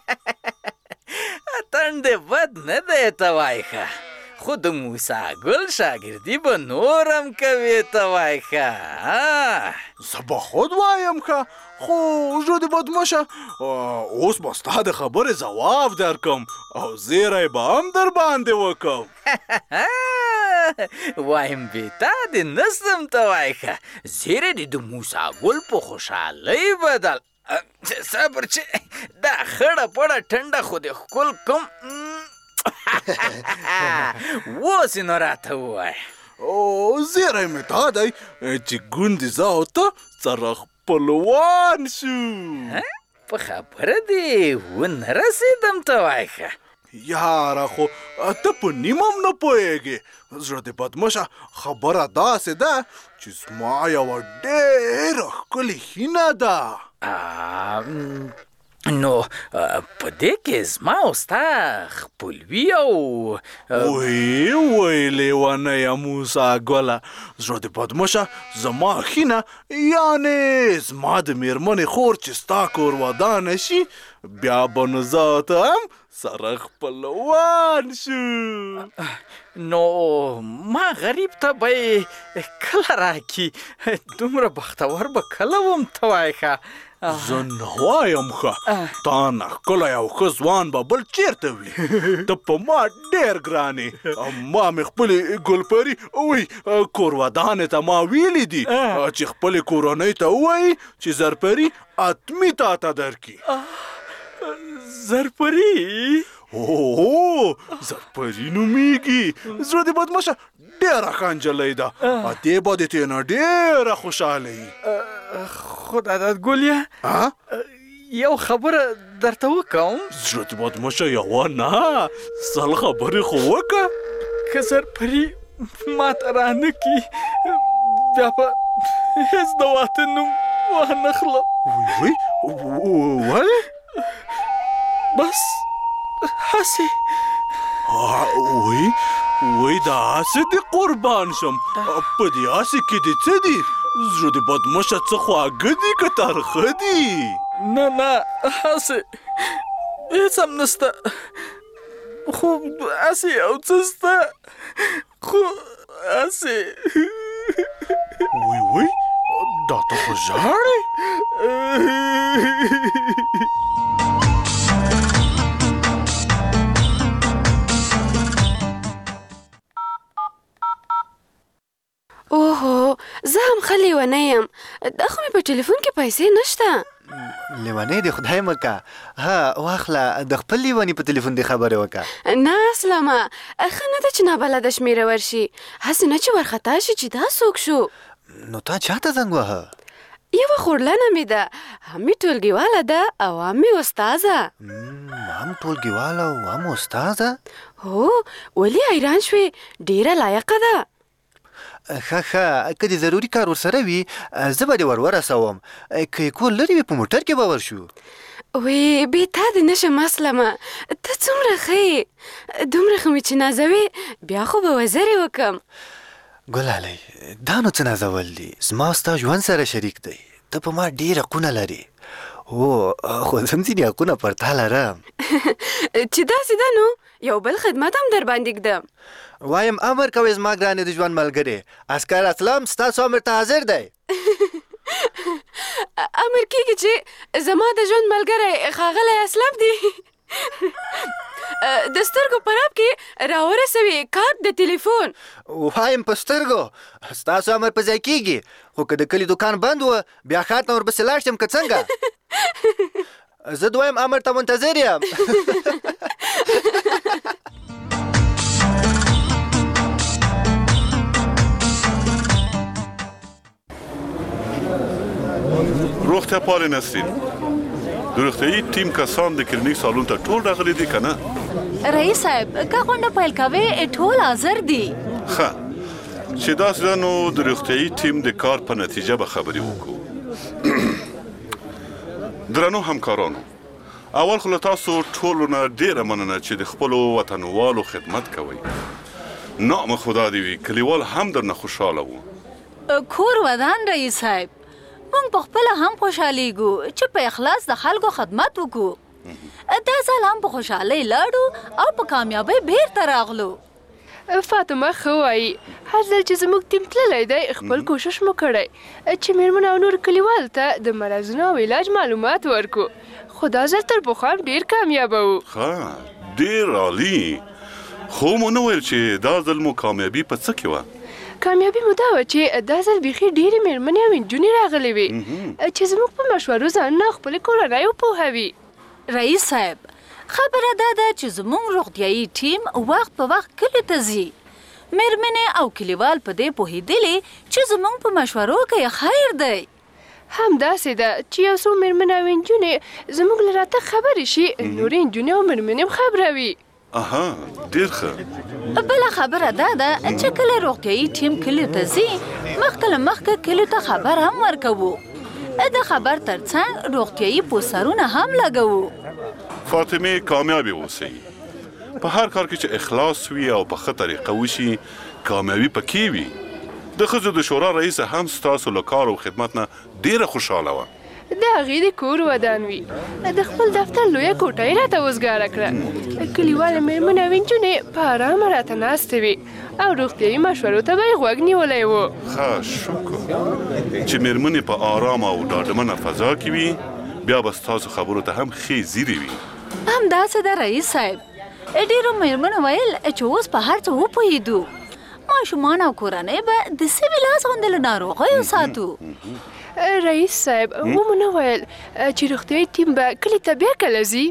[SPEAKER 11] اتڼ دې بد نه دی ته وایښه خو د موسی ګل شاګردي به نور هم کوې ته وایښه
[SPEAKER 12] زه به خود وایم ښه خو زړه د بدمشه اوس به ستا د خبرې ځواب درکم او زیری به هم در باندې وکم
[SPEAKER 11] وایم بېتا دې نسم ته وایښه زیری دې د موسی ګل په خوشحالۍ بدل صبر چې دا خړه پړه ټنډه خو دې ښکل کم اوس یې نو راته ووایه
[SPEAKER 12] زیری مې دا دی چې ګوندې زه او ته سره خپلوان شو
[SPEAKER 11] په خبره دې ونه رسېدم ته وایښه
[SPEAKER 12] یاره خو ته په نیم هم نه پوهېږې زړه د بدمشه خبره داسې ده چې زما یوه ډېره ښکلې هینه ده
[SPEAKER 11] نو په دې کې زما او ستا خپلوي او
[SPEAKER 12] وی لیونیه موسی ګله زړه د بدمشه زما خینه یعنې زما د میرمنې خور چې ستا کور ودانه شي بیا به نو زه ته هم سره خپلوان شو
[SPEAKER 11] نو ما غریب ته به یې کله راکي دومره بختور به کله وم ته وایښه
[SPEAKER 12] زه نه وایم ښه تا نه ښکلی او ښه ځوان به بل چېرته وي ته په ما ډېر ګرانې ما مې خپلې ګلپري وی کور ودانې ته ما ویلي دي چې خپلې کورنۍ ته ووایي چې زرپري اتمي تا ته درکړي
[SPEAKER 11] زرپري
[SPEAKER 12] زرپري نومیږي زړه د بدمشه ډېره ښه نجلۍ ده دې به د تې نه ډېره خوشحاله وي
[SPEAKER 11] خدای داد ګلیه یو خبره درته وکړم
[SPEAKER 12] زړه د بدمشه یوه نه سل خبرې خو وکړه
[SPEAKER 11] که زرپري ما ته رانه کړي بیا به هېڅ د واده نوم وانخله
[SPEAKER 12] ولې
[SPEAKER 11] بس هسې
[SPEAKER 12] وی دا هسې دې قربان شم په دې هسې کې دې څه دي زړه د بدمشه څه خواږه دي که ترخه دي
[SPEAKER 11] نه هسې هېڅ هم نسته خو هسې یو څه سته خو هسې
[SPEAKER 12] وی دا ته خو ژاړې
[SPEAKER 13] اوهو زه هم ښه لیونی یم دا خو مې په ټلیفون کې پیسې نشته
[SPEAKER 14] لیونی دې خدای مکه واخله د خپل لیوني په ټلیفون دې خبرې وکړه
[SPEAKER 13] نه اسلامه ښه نه ده چې نابلده شمېره ورشي هسې نه چې ورخطا شي چې دا څوک شو
[SPEAKER 14] نو تا چاته زنګ وهه
[SPEAKER 13] یوه خورلنه مې ده هم مې ټولګیواله ده او هم مې استازه
[SPEAKER 14] هم ټولګیواله او هم استازه
[SPEAKER 13] هو ولې حیران شوې ډېره لایقه ده
[SPEAKER 14] ښه که دې ضروري کار ورسره وي زه به دې ورسوم که یې کور لرې وي په موټر کې به ورشو
[SPEAKER 13] وی بې تا دې نشم اسلمه ته څومره ښه یې دومره ښه مې چې نازوې بیا خو به وزرې وکم
[SPEAKER 14] ګلالۍ دا نو څه نازول دي زما ستا ژوند سره شریک دی ته په ما ډېر حقونه لرې هو خو زه هم ځینې حقونه پر تا لرم
[SPEAKER 13] چې داسې ده نو یو بل خدمت هم در باندې ږدم
[SPEAKER 14] وایم امر کوئ زما ګرانې د ژوند ملګرې عسکر اسلم ستاسو امر ته حاضر دی
[SPEAKER 13] امر کېږي چې زما د ژوند ملګری ښاغلی اسلم دی د سترګو په راب کې راورسوي کارت د تلیفون
[SPEAKER 14] وایم په سترګو ستاسو امر په ځای کېږي خو که د کلي دوکان بند و بیا ښار ته ورپسې لاړ شم که څنګه زه دویم امر ته منتظر یم
[SPEAKER 6] روغتیا پالې نسرین د روغتیایي ټیم کسان د کلینیک سالون ته ټول راغلي دي که نه
[SPEAKER 15] رئیس صاحب که غونډه پیل کوې ټول حاضر دي
[SPEAKER 6] ښه چې داسې ده نو د روغتیایي ټیم د کار په نتیجه به خبرې وکړو درنو همکارانو اول خو له تاسو ټولو نه ډېره مننه چې د خپلو وطنوالو خدمت کوئ نام خدا دې وي کلیوال هم درنه خوشحاله وو
[SPEAKER 15] کور ودان رئیس صاحب موږ په خپله هم خوشحالیږو چې په اخلاص د خلکو خدمت وکړو دا ځل هم په خوشحالۍ لاړو او په کامیابۍ بیرته راغلو
[SPEAKER 16] فاطمه ښه وایي هر ځل چې زموږ ټیم تللی دی خپل کوشش مو کړی چې میرمنو او نور کلیوالو ته د مرضونو او علاج معلومات ورکړو خو دا ځل تر پخوا هم ډېر کامیابه وو
[SPEAKER 6] ښه ډېر عالي خو مو نه ویل چې دا ځل مو کامیابي په څه کې وه
[SPEAKER 16] کامیابي مو دا وه چې دا ځل بیخي ډېرې میرمنې او نجونې راغلې وې چې زموږ په مشورو ځانونه خپلې کورنۍ وپوهوي
[SPEAKER 15] رئیس صاحب خبره دا ده چې زموږ روغتیایي ټیم وخت په وخت کلي ته ځي میرمنې او کلیوال په دې پوهېدلي چې زموږ په مشورو کې خیر دی
[SPEAKER 16] همداسې ده چې یو څو میرمنې او نجونې زموږ له راتګ خبرې شي نورې نجونې او میرمنې هم خبروي
[SPEAKER 6] اها ډېر ښه
[SPEAKER 15] بله خبره دا ده چې کله روغتیایي ټیم کلي ته ځي مخکې له مخکې کلي ته خبر هم ورکوو د خبر ترڅنګ روغتیایي پوسټرونه هم لګوو
[SPEAKER 6] فاطمه کامیابې اوسئ په هر کار کې چې اخلاص وي او په ښه طریقه وشي کامیابي پکې وي د ښځو د شورا رئیس هم ستاسو له کار او خدمت نه ډېره خوشحاله وه
[SPEAKER 16] د هغې د کور ودان وي د خپل دفتر لویه کوټه یې راته وزګاره کړه کلیوالې میرمنې او نجونې په ارامه راته ناستې وې او روغتیایي مشورو ته به یې غوږ نیولی و
[SPEAKER 6] ښه شکر چې میرمنې په ارامه او ډاډمنه فضا کې وي بیا به ستاسو خبرو ته هم ښې ځیرې وي
[SPEAKER 15] همداسې ده رئیس صاحب ډېرو میرمنو ویل چې اوس په هر څه وپوهېدو ماشومان او کورنۍ به د سوي لاس غوندې له ناروغیو ساتو
[SPEAKER 16] رئیس صاحب ومو نه ویل چې روغتیایي ټیم به کلي ته بیا کله ځي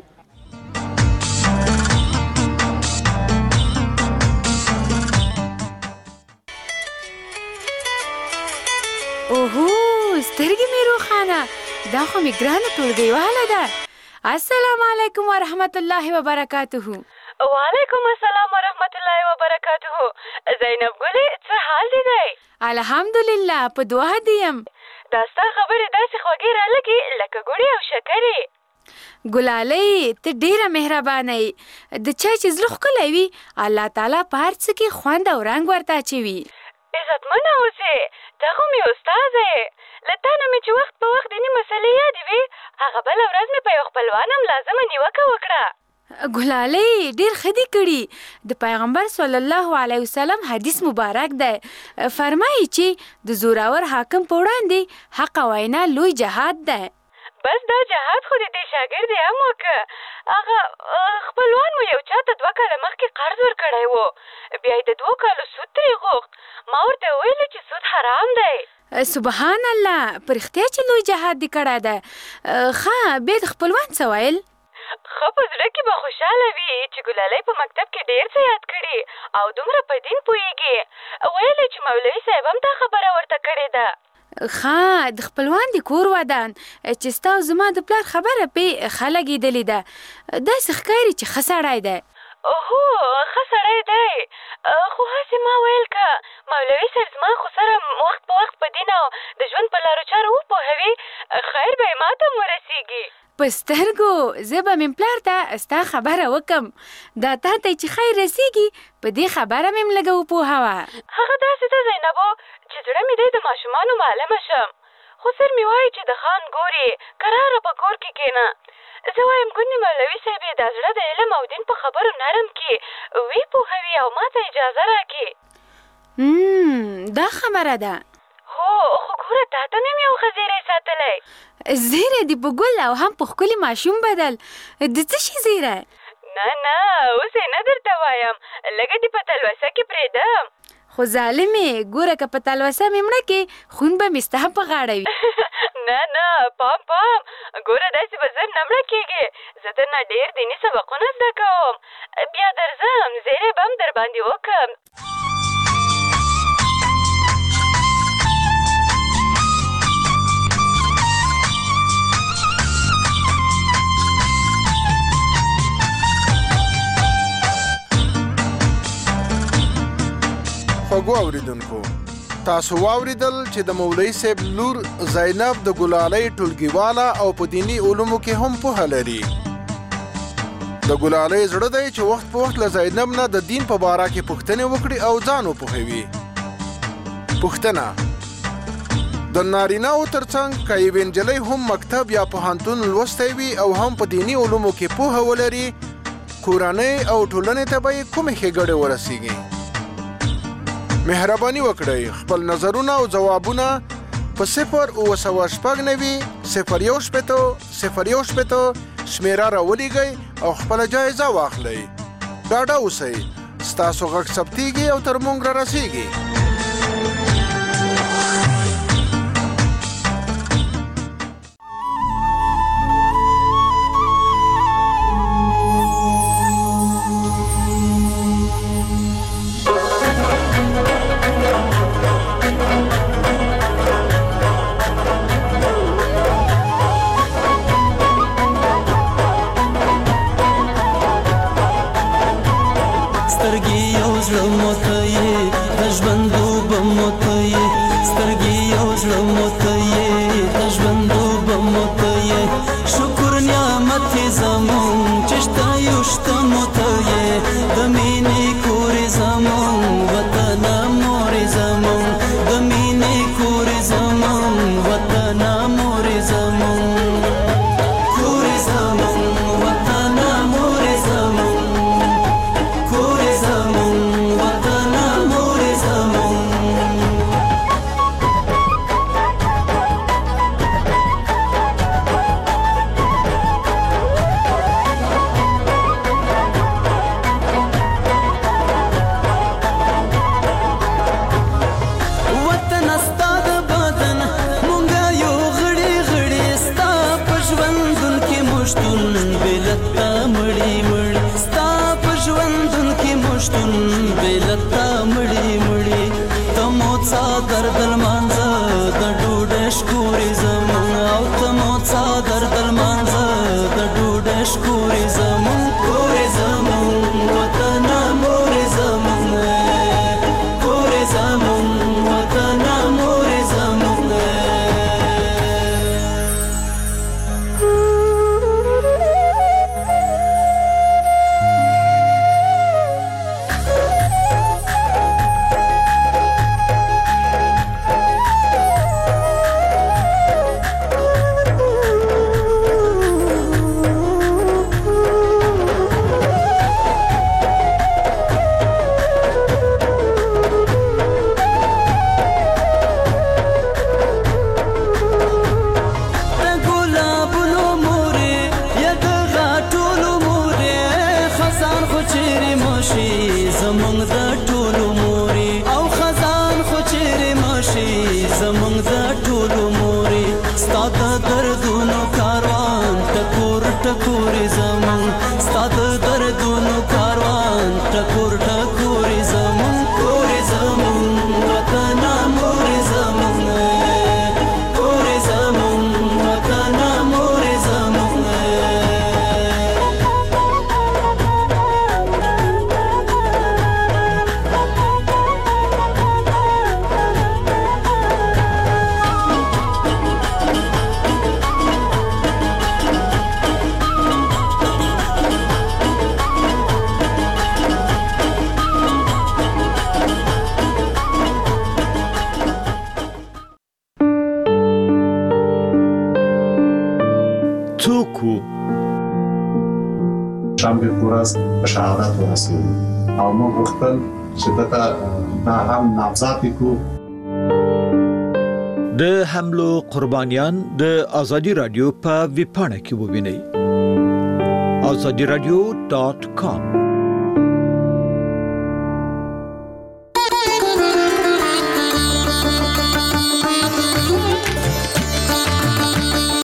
[SPEAKER 17] اوهو سترګې مې روښانه دا خو مې ګرانه ټولګیواله ده السلام علیکم ورحمت الله وبرکاته
[SPEAKER 16] وعلیکم السلام ورحمت الله وبرکاته زینب ګلې څه حال دی
[SPEAKER 17] الحمدلله په دعا دې یم
[SPEAKER 16] دا ستا خبرې داسې خوږې رالګي لکه ګوړې او شکرې
[SPEAKER 17] ګلالۍ ته ډېره مهربانه یې د چا چې زړه ښکلی وي الله تعالی په هر څه کې خوند او رنګ ورته اچوي
[SPEAKER 16] عزتمنه اوسې ته خو مې استاذه یې له تا نه مې چې وخت په وخت دیني مسلې یادې وي هغه بله ورځ مې په یو خپلوان هم لازمه نیوکه وکړه
[SPEAKER 17] ګلالۍ ډېر ښه دي کړي د پیغمبر صلی الله علیه وسلم حدیث مبارک دی فرمایي چې د زوراور حاکم په وړاندې حق وینا لوی جهاد دی
[SPEAKER 16] بس دا جهاد خو د دې شاګرد یې هم وکړه هغه خپلوان مو یو چا ته 2 کاله مخکې قرض ورکړی و بیا یې د 2 کالو سود ترې غوښت ما ورته وویل چې سود حرام دی
[SPEAKER 17] سبحان الله په رښتیا چې لوی جهاد دې کړی دی ښه بیا د خپلوان څه ویل
[SPEAKER 16] خو په زړه کې به خوشحاله وي چې ګلالۍ په مکتب کې ډېر څه یاد کړي او دومره په دین پوهېږي ویل چې مولوي صاحب هم دا خبره ورته کړې ده
[SPEAKER 17] ښه د خپلوان د کور ودان چې ستا او زما د پلار خبره پې ښه لګېدلې ده داسې ښکاري چې ښه سړی دی
[SPEAKER 13] هو ښه سړی دی، خو هسې ما ویل که مولوي صاحب زما خو سره وخت په وخت په دین او د ژوند په لارو چارو وپوهوي، خیر به یې ما ته هم ورسېږي.
[SPEAKER 17] په سترګو زه به مې پلار ته ستا خبره وکم، دا تا ته چې خیر رسېږي په دې خبره مې لږه وپوهوه.
[SPEAKER 13] هغه داسې ده زینبو چې زړه مې دی د ماشومانو معلمه شم، خو سر مې وایي چې د خان ګورې کراره په کور کې کښېنه. زه وایم ګوندې مولوي صاحب یې دا زړه د علم او دین په خبرو نرم کړي، وی پوهوي او ما ته اجازه راکړي.
[SPEAKER 17] دا خبره ده.
[SPEAKER 13] هو خو ګوره تا ته مې هم یو ښه زیری ساتلی.
[SPEAKER 17] زیری دې په ګل او هم په ښکلي ماشوم بدل. د څه شي زیری؟
[SPEAKER 13] نه اوس یې نه درته وایم، لږه دې په تلوسه کې پرېږدم.
[SPEAKER 17] خو ظالمې ګوره که په تلوسه مې مړه کې خون به مې ستا په غاړه وي.
[SPEAKER 13] نه پام ګوره داسې به زر نه مړه کېږې، زه درنه ډېر دیني سبقونه زده کوم، بیا درځم زیری به هم در باندې وکړم.
[SPEAKER 8] خوږو اوریدونکو، تاسو واوریدل چې د مولوي صاحب لور زینب د ګلالۍ ټولګیواله او په دیني علومو کې هم پوهه لري. د ګلالۍ زړه دی چې وخت په وخت له زینب نه د دین په باره کې پوښتنې وکړي او ځان وپوهوي. پوښتنه: د نارینه‌و ترڅنګ که یوې نجلۍ هم مکتب یا پوهنتون لوستی وي او هم په دیني علومو کې پوهه ولري، کورنۍ او ټولنې ته به یې کومې ښېګړې ورسیږي؟ مهرباني وکړئ خپل نظرونه او ځوابونه په 02960 شمیره راولیږئ او خپله جایزه واخلئ. ډاډه اوسئ، ستاسو غږ ثبتیږي او تر موږ را رسیږي.
[SPEAKER 18] څوک وو؟
[SPEAKER 19] شنبه ورځ په شهادت ورسېدو او موږ غوښتل چې دته دا هم نامزد کړو.
[SPEAKER 18] د حملو قربانیان د آزادي رادیو په ویبپاڼه کې ووینئ. azadiradio.com